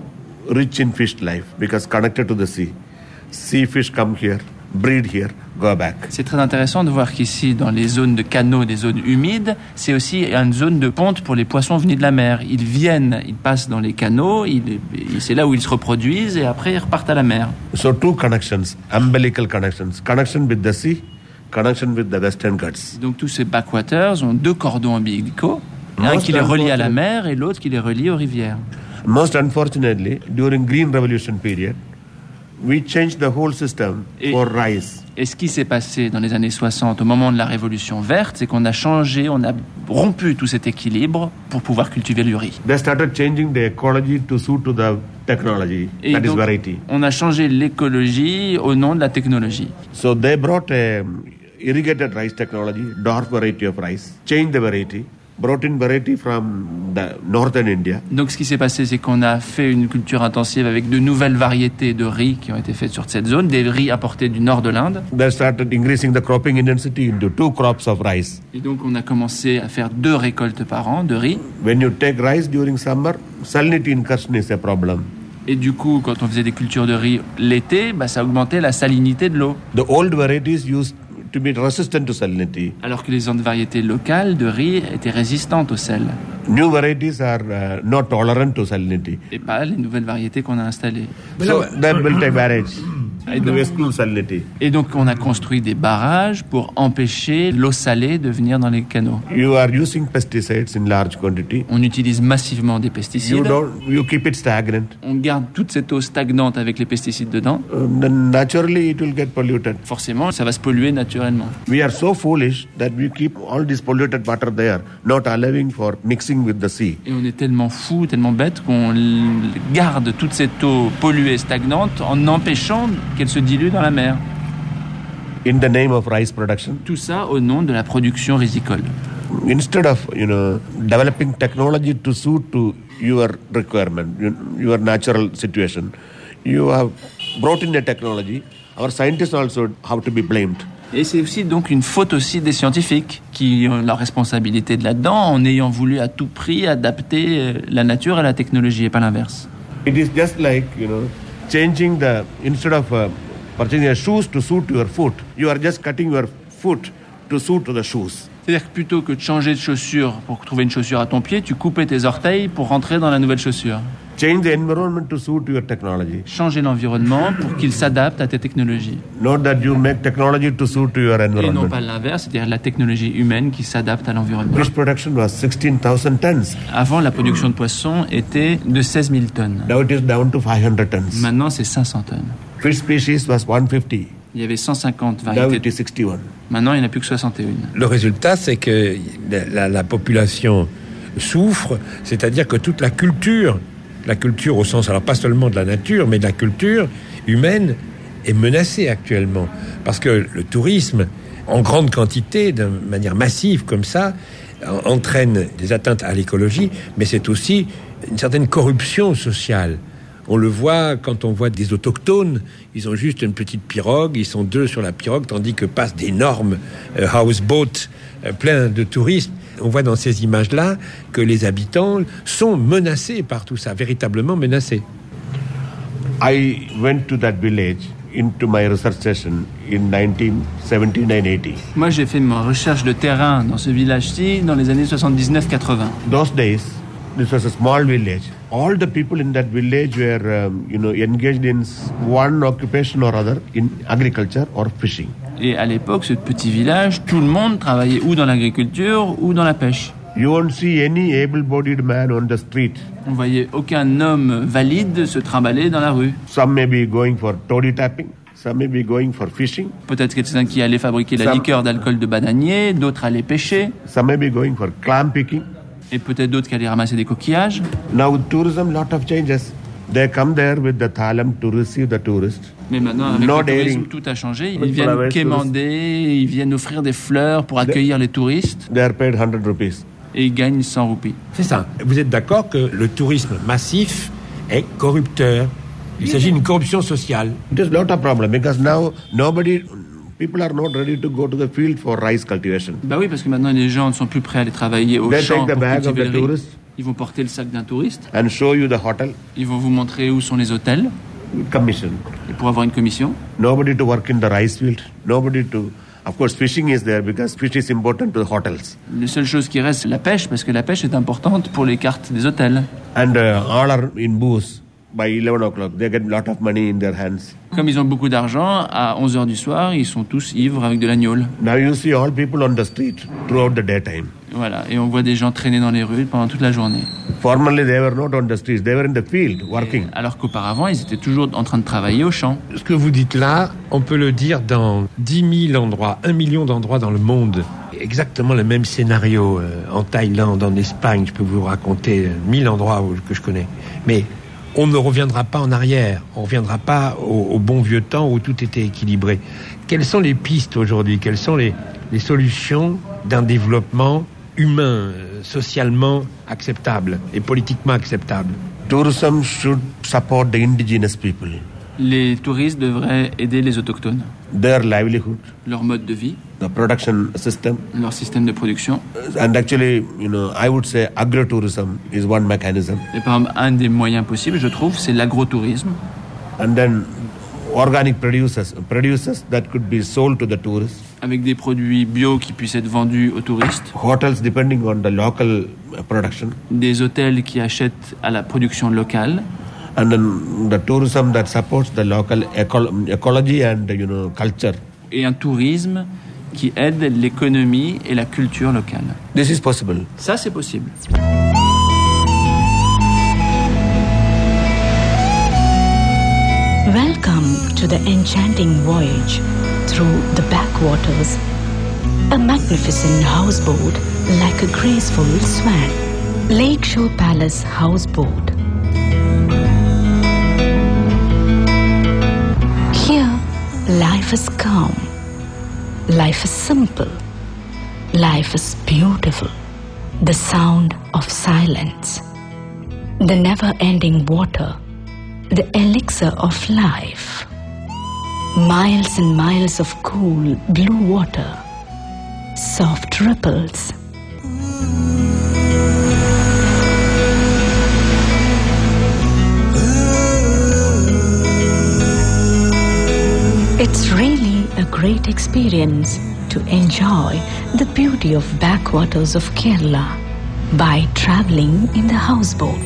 rich in fish life because connected to the sea. Sea fish come here, breed here, go back. c'est très intéressant de voir qu'ici, dans les zones de canaux, des zones humides, c'est aussi une zone de ponte pour les poissons venus de la mer. Ils viennent, ils passent dans les canaux, ils, c'est là où ils se reproduisent et après ils repartent à la mer. So two connections, umbilical connections, connection with the sea, connection with the Western Ghats. Donc tous ces backwaters ont deux cordons ombilicaux, un Most qui les relie à la unfortunate- mer et l'autre qui les relie aux rivières. Most unfortunately, during Green Revolution period, we changed the whole system Et- for rice. Et ce qui s'est passé dans les années soixante, au moment de la révolution verte, c'est qu'on a changé, on a rompu tout cet équilibre pour pouvoir cultiver le riz. They started changing the ecology to suit to the technology, Et that is donc, variety. on a changé l'écologie au nom de la technologie. So they brought a irrigated rice technology, dwarf variety of rice, changed the variety, brought in variety from the northern India. Donc ce qui s'est passé, c'est qu'on a fait une culture intensive avec de nouvelles variétés de riz qui ont été faites sur cette zone, des riz importés du nord de l'Inde. They started increasing the cropping intensity into two crops of rice. Et donc on a commencé à faire deux récoltes par an de riz. When you take rice during summer, salinity incursion is a problem. Et du coup, quand on faisait des cultures de riz l'été, bah, ça augmentait la salinité de l'eau. The old varieties used to be resistant to salinity. Alors que les autres variétés locales de riz étaient résistantes au sel. New varieties are uh, not tolerant to salinity. Et pas les nouvelles variétés qu'on a installées. So they built a barrage Et to donc, exclude salinity. et donc on a construit des barrages pour empêcher l'eau salée de venir dans les canaux. You are using pesticides in large quantity. On utilise massivement des You pesticides. don't. You keep it stagnant. On garde toute cette eau stagnante avec les pesticides dedans. Um, then naturally it will get polluted. Forcément, ça va se polluer naturellement. We are so foolish that we keep all this polluted water there, not allowing for mixing with the sea. Et on est tellement fou, tellement bête qu'on l- garde toute cette eau polluée, stagnante, en empêchant qu'elle se dilue dans la mer. In the name of rice production, Tout ça au nom de la production risicole. instead of you know developing technology to suit to your requirement, your- your natural situation, you have brought in a technology. Our scientists also have to be blamed. Et c'est aussi donc une faute aussi des scientifiques qui ont leur responsabilité de là-dedans en ayant voulu à tout prix adapter euh, la nature à la technologie et pas l'inverse. It is just like you know changing the instead of uh, purchasing a shoes to suit your foot, you are just cutting your foot to suit to the shoes. C'est-à-dire que plutôt que de changer de chaussure pour trouver une chaussure à ton pied, tu coupais tes orteils pour rentrer dans la nouvelle chaussure. Change the environment to suit your technology. Changer l'environnement pour qu'il s'adapte à tes technologies. Not that you make technology to suit to your Et non environment. pas l'inverse, c'est-à-dire la technologie humaine qui s'adapte à l'environnement. Fish production was sixteen thousand tons. Avant, la production de poissons était de seize mille tonnes. Now it is down to five hundred tons. Maintenant, c'est cinq cents tonnes. Fish species was one hundred fifty. Il y avait cent cinquante Now variétés. it is sixty-one. Maintenant, il n'y en a plus que soixante et un. Le résultat, c'est que la, la- la population souffre, c'est-à-dire que toute la culture, la culture au sens, alors pas seulement de la nature, mais de la culture humaine, est menacée actuellement. Parce que le tourisme, en grande quantité, de manière massive comme ça, en- entraîne des atteintes à l'écologie, mais c'est aussi une certaine corruption sociale. On le voit quand on voit des autochtones, ils ont juste une petite pirogue, ils sont deux sur la pirogue, tandis que passent d'énormes euh, houseboats euh, pleins de touristes. On voit dans ces images-là que les habitants sont menacés par tout ça, véritablement menacés. I went to that village into my research session in nineteen seventy-nine eighty. Moi, j'ai fait ma recherche de terrain dans ce village-ci dans les années soixante-dix-neuf quatre-vingts. Those days, this was a small village. All the people in that village were, um, you know, engaged in s- one occupation or other in agriculture or fishing. Et à l'époque, ce petit village, tout le monde travaillait ou dans l'agriculture ou dans la pêche. You won't see any able-bodied man on the street. On voyait aucun homme valide se trimballer dans la rue. Some may be going for toddy tapping. Some may be going for fishing. Peut-être quelqu'un qui allait fabriquer la Some- liqueur d'alcool de bananier, d'autres allaient pêcher, Some may be going for clam picking. et peut-être d'autres qui allaient ramasser des coquillages. Now with tourism, lot of changes. They come there with the thalam to receive the tourist. Mais maintenant, avec No le tourisme, daring. tout a changé. Ils With viennent flowers, quémander, ils viennent offrir des fleurs pour accueillir les touristes. They are paid one hundred rupees. et ils gagnent cent roupies. C'est ça. Vous êtes d'accord que le tourisme massif est corrupteur? Il s'agit d'une corruption sociale. It is not a problem because now nobody, people are not ready to go to the field for rice cultivation. Bah oui, parce que maintenant les gens ne sont plus prêts à aller travailler au They champ take the pour bag of cultiver the le riz. tourist Ils vont porter le sac d'un touriste. and show you the hotel. Ils vont vous montrer où sont les hôtels. Commission. Et pour avoir une commission. Nobody to work in the rice field. Nobody to. Of course, fishing is there because fish is important to the hotels. La seule chose qui reste, c'est la pêche, parce que la pêche est importante pour les cartes des hôtels. And uh, all are in booze by eleven o'clock. They get a lot of money in their hands. Comme ils ont beaucoup d'argent, à onze heures du soir, ils sont tous ivres avec de l'agneau. Now you see all people on the street throughout the daytime. Voilà, et on voit des gens traîner dans les rues pendant toute la journée. Formerly, they were not on the streets. They were in the field working. Et alors qu'auparavant, ils étaient toujours en train de travailler au champ. Ce que vous dites là, on peut le dire dans dix mille endroits, un million d'endroits dans le monde. Exactement le même scénario euh, en Thaïlande, en Espagne. Je peux vous raconter euh, mille endroits où, que je connais. Mais on ne reviendra pas en arrière. On ne reviendra pas au, au bon vieux temps où tout était équilibré. Quelles sont les pistes aujourd'hui? Quelles sont les, les solutions d'un développement humain, euh, socialement acceptable et politiquement acceptable? Tourism should support the indigenous people. Les touristes devraient aider les autochtones. Their livelihood. Leur mode de vie. The production system. Leur système de production. And actually, you know, I would say agrotourism is one mechanism. Et par exemple, un des moyens possibles, je trouve, c'est l'agrotourisme. And then organic producers, producers that could be sold to the tourists. Avec des produits bio qui puissent être vendus aux touristes. Hotels depending on the local production. Des hôtels qui achètent à la production locale. And then the tourism that supports the local eco- ecology and, you know, culture. Et un tourisme qui aide l'économie et la culture locale. This is possible. Ça, c'est possible. Welcome to the enchanting voyage through the backwaters. A magnificent houseboat like a graceful swan. Lakeshore Palace Houseboat. Here, life is calm. Life is simple. Life is beautiful. The sound of silence. The never-ending water. The elixir of life. Miles and miles of cool blue water. Soft ripples. It's really a great experience to enjoy the beauty of backwaters of Kerala by traveling in the houseboat.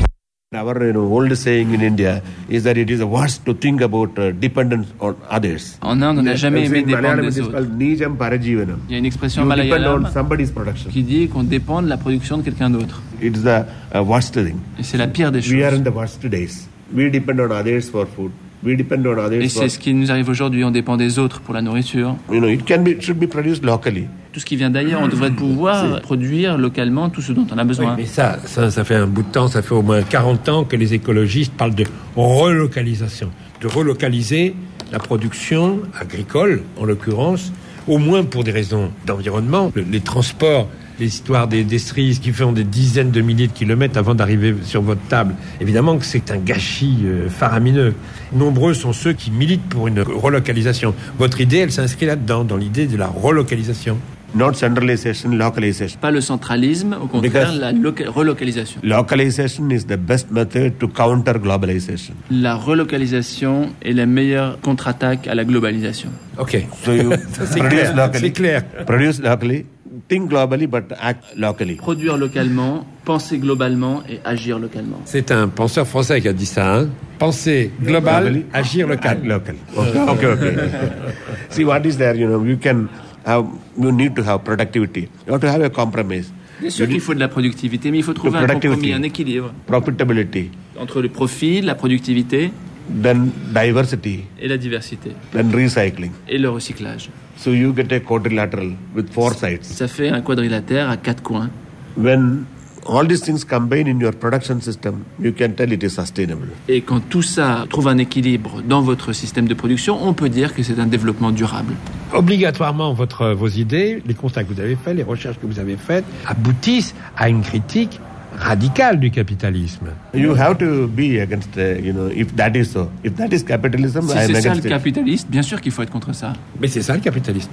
Our you know, old saying in India is that it is worse to think about uh, dependence on others. En Inde, on n'a jamais aimé dépendre des autres. Nijam Parajivanam. Il y a une expression you malayalam on somebody's production. qui dit qu'on dépend de la production de quelqu'un d'autre. It's the uh, worst thing. Et c'est la pire des choses. We are in the worst days. We depend on others for food. We depend on others Et for... c'est ce qui nous arrive aujourd'hui. On dépend des autres pour la nourriture. You know, it can be, it should be produced locally. Tout ce qui vient d'ailleurs, on devrait pouvoir c'est... produire localement tout ce dont on a besoin. Oui, mais ça, ça, ça fait un bout de temps, ça fait au moins quarante ans que les écologistes parlent de relocalisation. De relocaliser la production agricole, en l'occurrence, au moins pour des raisons d'environnement. Le, les transports, les histoires des, des cerises qui font des dizaines de milliers de kilomètres avant d'arriver sur votre table. Évidemment que c'est un gâchis euh, faramineux. Nombreux sont ceux qui militent pour une relocalisation. Votre idée, elle s'inscrit là-dedans, dans l'idée de la relocalisation. Not centralization, localization. Pas le centralisme, au contraire, Because la loca- relocalisation. Localization is the best method to counter globalization. La relocalisation est la meilleure contre-attaque à la globalisation. Ok. So you c'est, produce clair, locally, c'est clair. Produce locally, think globally, but act locally. Produire localement, penser globalement et agir localement. C'est un penseur français qui a dit ça, hein. Penser global, globally, agir local. Local. Okay, okay, okay. See what is there, you know, you can have, you need to have productivity. You have to have a compromise. Bien sûr qu'il faut de la productivité, mais il faut trouver un compromis, un équilibre. Profitability. Entre le profit, la productivité. Then diversity. Et la diversité. Then recycling. Et le recyclage. So you get a quadrilateral with four sides. Ça fait un quadrilatère à quatre coins. When all these things combine in your production system, you can tell it is sustainable. Et quand tout ça trouve un équilibre dans votre système de production, on peut dire que c'est un développement durable. Obligatoirement, votre, vos idées, les constats que vous avez faits, les recherches que vous avez faites, aboutissent à une critique radicale du capitalisme. You have to be against, uh, you know, if that is so. If that is capitalism, si I am c'est ça against le it. capitalisme, bien sûr qu'il faut être contre ça. Mais c'est ça le capitalisme.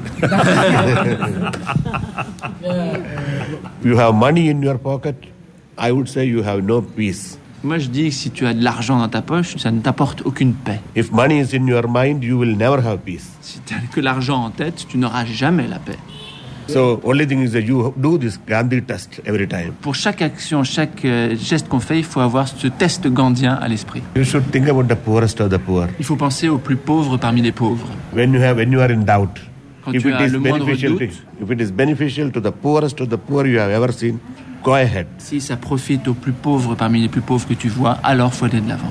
You have money in your pocket, I would say you have no peace. Moi, je dis que si tu as de l'argent dans ta poche, ça ne t'apporte aucune paix. If money is in your mind, you will never have peace. Si tu n'as que l'argent en tête, tu n'auras jamais la paix. So, only thing is that you do this Gandhi test every time. Pour chaque action, chaque euh, geste qu'on fait, il faut avoir ce test gandhien à l'esprit. You should think about the poorest of the poor. Il faut penser aux plus pauvres parmi les pauvres. When you have, when you are in doubt, Quand if tu it as is le moindre beneficial, doute, to, if it is beneficial to the poorest of the poor you have ever seen, go ahead. Si ça profite aux plus pauvres parmi les plus pauvres que tu vois, alors faut aller de l'avant.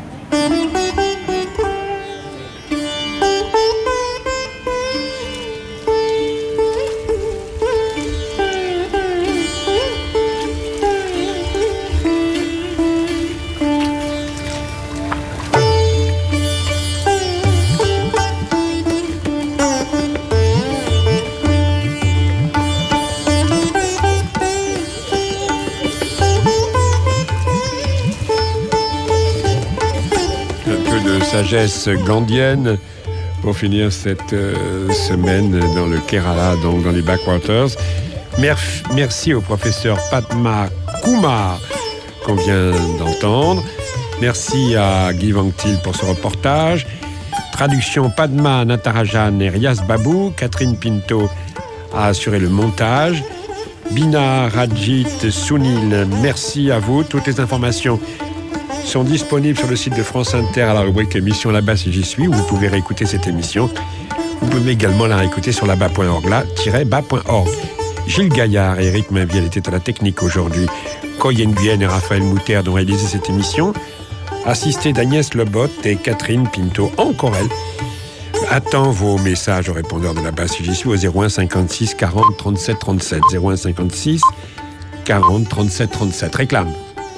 Sagesse gandhienne pour finir cette euh, semaine dans le Kerala, donc dans les backwaters. Merf, merci au professeur Padma Kumar qu'on vient d'entendre. Merci à Guy Vanctil pour ce reportage. Traduction Padma Natarajan et Riaz Babou. Catherine Pinto a assuré le montage. Bina Rajit Sunil, merci à vous. Toutes les informations sont disponibles sur le site de France Inter à la rubrique émission Là-bas si j'y suis, où vous pouvez réécouter cette émission. Vous pouvez également la réécouter sur là-bas point org, là-bas point org. Gilles Gaillard et Eric Mainviel étaient à la technique aujourd'hui. Coy Nguyen et Raphaël Mouter ont réalisé cette émission, assistés d'Agnès Lebot et Catherine Pinto, encore elle. Attends vos messages aux répondeurs de Là-bas si j'y suis au zéro un cinquante-six quarante trente-sept trente-sept. zéro un cinquante-six quarante trente-sept trente-sept. Réclame.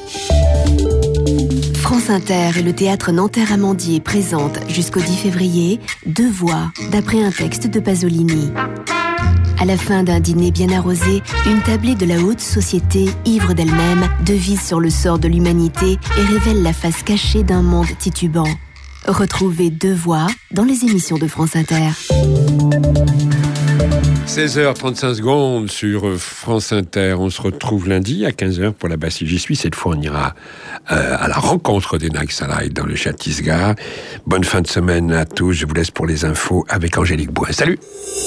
France Inter et le théâtre Nanterre-Amandier présentent jusqu'au dix février Deux voix, d'après un texte de Pasolini. À la fin d'un dîner bien arrosé, une tablée de la haute société, ivre d'elle-même, devise sur le sort de l'humanité et révèle la face cachée d'un monde titubant. Retrouvez Deux voix dans les émissions de France Inter. seize heures trente-cinq secondes sur France Inter. On se retrouve lundi à quinze heures pour Là-bas si j'y suis. Cette fois, on ira euh, à la rencontre des Naxalites dans le Chhattisgarh. Bonne fin de semaine à tous. Je vous laisse pour les infos avec Angélique Bouin. Salut!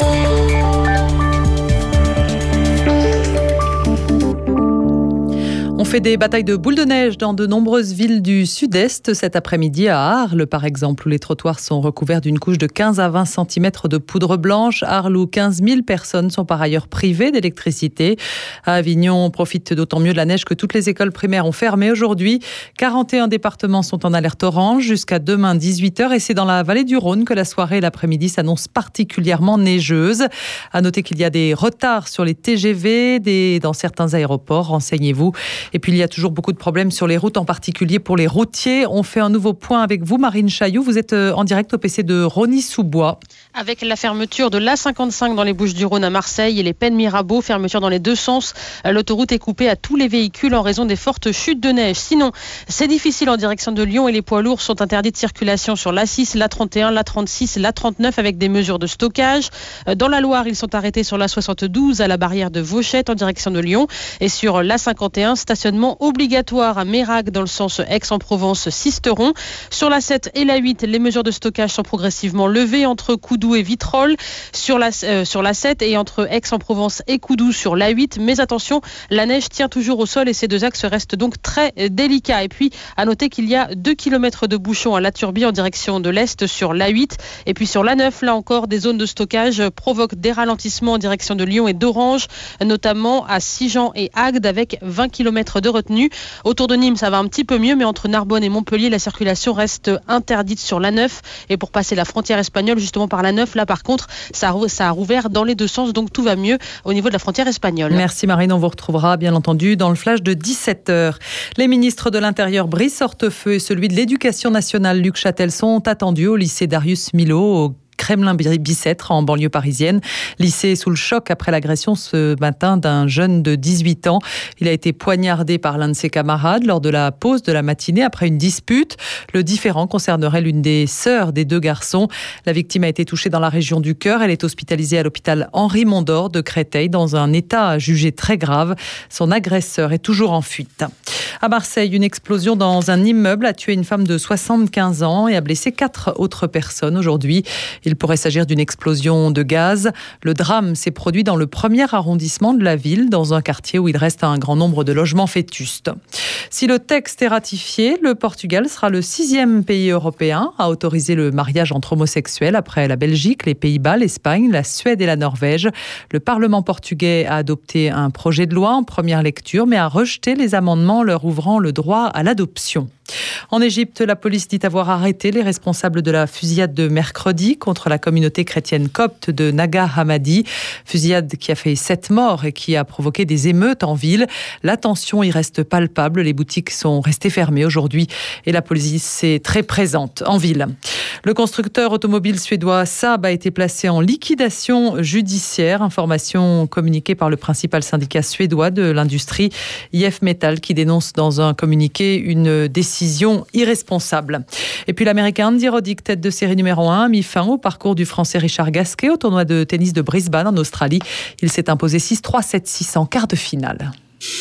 On fait des batailles de boules de neige dans de nombreuses villes du sud-est cet après-midi, à Arles par exemple, où les trottoirs sont recouverts d'une couche de quinze à vingt centimètres de poudre blanche. Arles, où quinze mille personnes sont par ailleurs privées d'électricité. À Avignon, on profite d'autant mieux de la neige que toutes les écoles primaires ont fermé aujourd'hui. quarante et un départements sont en alerte orange jusqu'à demain dix-huit heures, et c'est dans la vallée du Rhône que la soirée et l'après-midi s'annoncent particulièrement neigeuses. À noter qu'il y a des retards sur les T G V des, dans certains aéroports, renseignez-vous. Et puis il y a toujours beaucoup de problèmes sur les routes, en particulier pour les routiers. On fait un nouveau point avec vous, Marine Chailloux. Vous êtes en direct au P C de Rosny-sous-Bois. Avec la fermeture de l'A cinquante-cinq dans les Bouches-du-Rhône à Marseille et les Pennes-Mirabeau, fermeture dans les deux sens, l'autoroute est coupée à tous les véhicules en raison des fortes chutes de neige. Sinon, c'est difficile en direction de Lyon et les poids lourds sont interdits de circulation sur l'A six, l'A trente et un, l'A trente-six, l'A trente-neuf avec des mesures de stockage. Dans la Loire, ils sont arrêtés sur l'A soixante-douze à la barrière de Vauchette en direction de Lyon, et sur l'A cinquante et un, stationnement obligatoire à Mérac dans le sens Aix-en-Provence-Sisteron. Sur la sept et la huit, les mesures de stockage sont progressivement levées entre Coudou et Vitrolles sur la, euh, sur la sept, et entre Aix-en-Provence et Coudou sur l'A huit. Mais attention, la neige tient toujours au sol et ces deux axes restent donc très délicats. Et puis, à noter qu'il y a deux kilomètres de bouchons à La Turbie en direction de l'Est sur l'A huit. Et puis sur l'A neuf, là encore, des zones de stockage provoquent des ralentissements en direction de Lyon et d'Orange, notamment à Sigean et Agde avec vingt kilomètres de retenue. Autour de Nîmes, ça va un petit peu mieux, mais entre Narbonne et Montpellier, la circulation reste interdite sur l'A neuf. Et pour passer la frontière espagnole, justement par l'A neuf, là par contre, ça a, ça a rouvert dans les deux sens, donc tout va mieux au niveau de la frontière espagnole. Merci Marine, on vous retrouvera bien entendu dans le flash de dix-sept heures. Les ministres de l'Intérieur Brice Hortefeux et celui de l'Éducation nationale Luc Châtel sont attendus au lycée Darius Milhaud, au Kremlin-Bicêtre en banlieue parisienne. Lycée sous le choc après l'agression ce matin d'un jeune de dix-huit ans. Il a été poignardé par l'un de ses camarades lors de la pause de la matinée après une dispute. Le différend concernerait l'une des sœurs des deux garçons. La victime a été touchée dans la région du cœur. Elle est hospitalisée à l'hôpital Henri Mondor de Créteil dans un état jugé très grave. Son agresseur est toujours en fuite. À Marseille, une explosion dans un immeuble a tué une femme de soixante-quinze ans et a blessé quatre autres personnes aujourd'hui. Il pourrait s'agir d'une explosion de gaz. Le drame s'est produit dans le premier arrondissement de la ville, dans un quartier où il reste un grand nombre de logements vétustes. Si le texte est ratifié, le Portugal sera le sixième pays européen à autoriser le mariage entre homosexuels après la Belgique, les Pays-Bas, l'Espagne, la Suède et la Norvège. Le Parlement portugais a adopté un projet de loi en première lecture, mais a rejeté les amendements leur ouvrant le droit à l'adoption. En Égypte, la police dit avoir arrêté les responsables de la fusillade de mercredi contre la communauté chrétienne copte de Naga Hammadi. Fusillade qui a fait sept morts et qui a provoqué des émeutes en ville. La tension y reste palpable. Les boutiques sont restées fermées aujourd'hui et la police est très présente en ville. Le constructeur automobile suédois Saab a été placé en liquidation judiciaire. Information communiquée par le principal syndicat suédois de l'industrie, I F Metal, qui dénonce dans un communiqué une décision irresponsable. Et puis l'américain Andy Roddick, tête de série numéro un, a mis fin au parcours du français Richard Gasquet au tournoi de tennis de Brisbane en Australie. Il s'est imposé six trois sept six en quart de finale.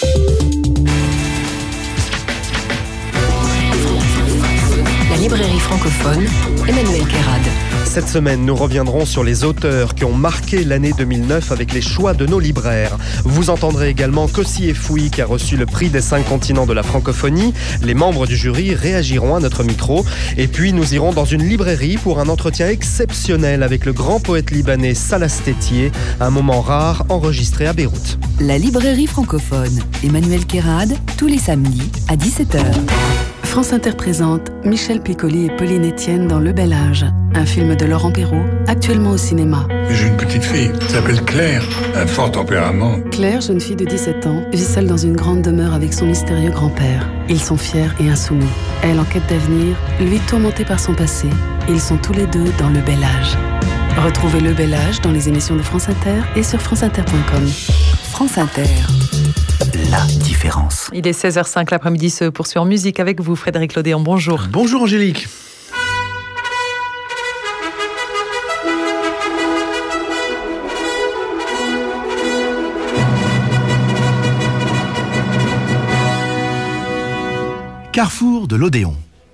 La librairie francophone, Emmanuel Kérad. Cette semaine, nous reviendrons sur les auteurs qui ont marqué l'année deux mille neuf avec les choix de nos libraires. Vous entendrez également Kossi et Fouy qui a reçu le prix des cinq continents de la francophonie. Les membres du jury réagiront à notre micro. Et puis, nous irons dans une librairie pour un entretien exceptionnel avec le grand poète libanais Salah Stétier, un moment rare enregistré à Beyrouth. La librairie francophone, Emmanuel Kérad, tous les samedis à dix-sept heures. France Inter présente Michel Piccoli et Pauline Etienne dans Le Bel Âge, un film de Laurent Perrault, actuellement au cinéma. J'ai une petite fille, elle s'appelle Claire, un fort tempérament. Claire, jeune fille de dix-sept ans, vit seule dans une grande demeure avec son mystérieux grand-père. Ils sont fiers et insoumis. Elle en quête d'avenir, lui tourmenté par son passé. Ils sont tous les deux dans Le Bel Âge. Retrouvez Le Bel Âge dans les émissions de France Inter et sur franceinter point com. France Inter. La différence. Il est seize heures cinq, l'après-midi se poursuit en musique avec vous, Frédéric Lodéon. Bonjour. Bonjour Angélique. Carrefour de l'Odéon.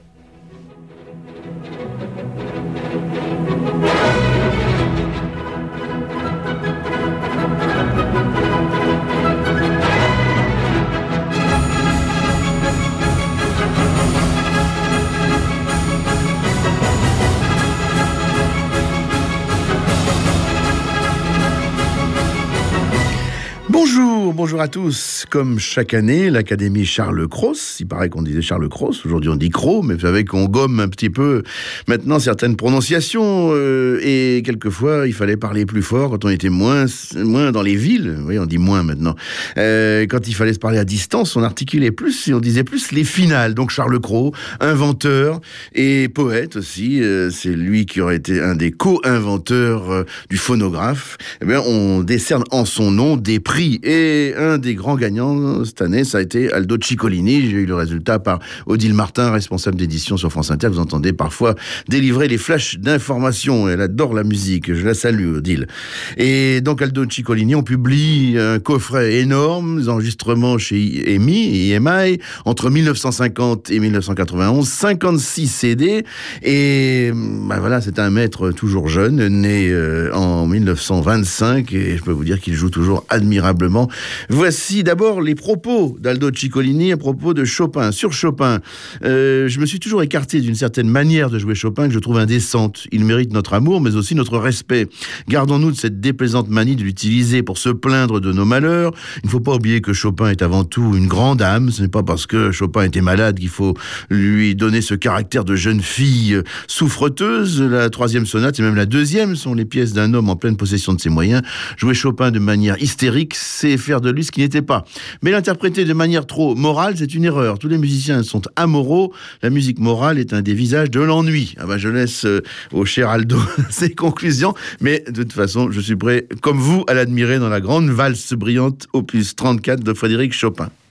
Bonjour, bonjour à tous. Comme chaque année, l'Académie Charles Cros, il paraît qu'on disait Charles Cros, aujourd'hui on dit Cros, mais vous savez qu'on gomme un petit peu maintenant certaines prononciations, euh, et quelquefois il fallait parler plus fort quand on était moins, moins dans les villes, oui on dit moins maintenant, euh, quand il fallait se parler à distance, on articulait plus et on disait plus les finales. Donc Charles Cros, inventeur et poète aussi, euh, c'est lui qui aurait été un des co-inventeurs euh, du phonographe. Eh bien, on décerne en son nom des prix. Et un des grands gagnants cette année, ça a été Aldo Ciccolini. J'ai eu le résultat par Odile Martin, responsable d'édition sur France Inter. Vous entendez parfois délivrer les flashs d'informations. Elle adore la musique. Je la salue, Odile. Et donc, Aldo Ciccolini, on publie un coffret énorme, des enregistrements chez E M I et E M I, entre mille neuf cent cinquante et mille neuf cent quatre-vingt-onze, cinquante-six C D. Et ben voilà, c'est un maître toujours jeune, né euh, en mille neuf cent vingt-cinq. Et je peux vous dire qu'il joue toujours admirablement admirablement. Voici d'abord les propos d'Aldo Ciccolini à propos de Chopin. Sur Chopin, euh, je me suis toujours écarté d'une certaine manière de jouer Chopin que je trouve indécente. Il mérite notre amour, mais aussi notre respect. Gardons-nous de cette déplaisante manie de l'utiliser pour se plaindre de nos malheurs. Il ne faut pas oublier que Chopin est avant tout une grande âme. Ce n'est pas parce que Chopin était malade qu'il faut lui donner ce caractère de jeune fille souffreteuse. La troisième sonate et même la deuxième sont les pièces d'un homme en pleine possession de ses moyens. Jouer Chopin de manière hystérique, c'est faire de lui ce qui n'était pas. Mais l'interpréter de manière trop morale, c'est une erreur. Tous les musiciens sont amoraux. La musique morale est un des visages de l'ennui. Ah ben, je laisse euh, au cher Aldo ses conclusions, mais de toute façon, je suis prêt, comme vous, à l'admirer dans la grande valse brillante opus trente-quatre de Frédéric Chopin.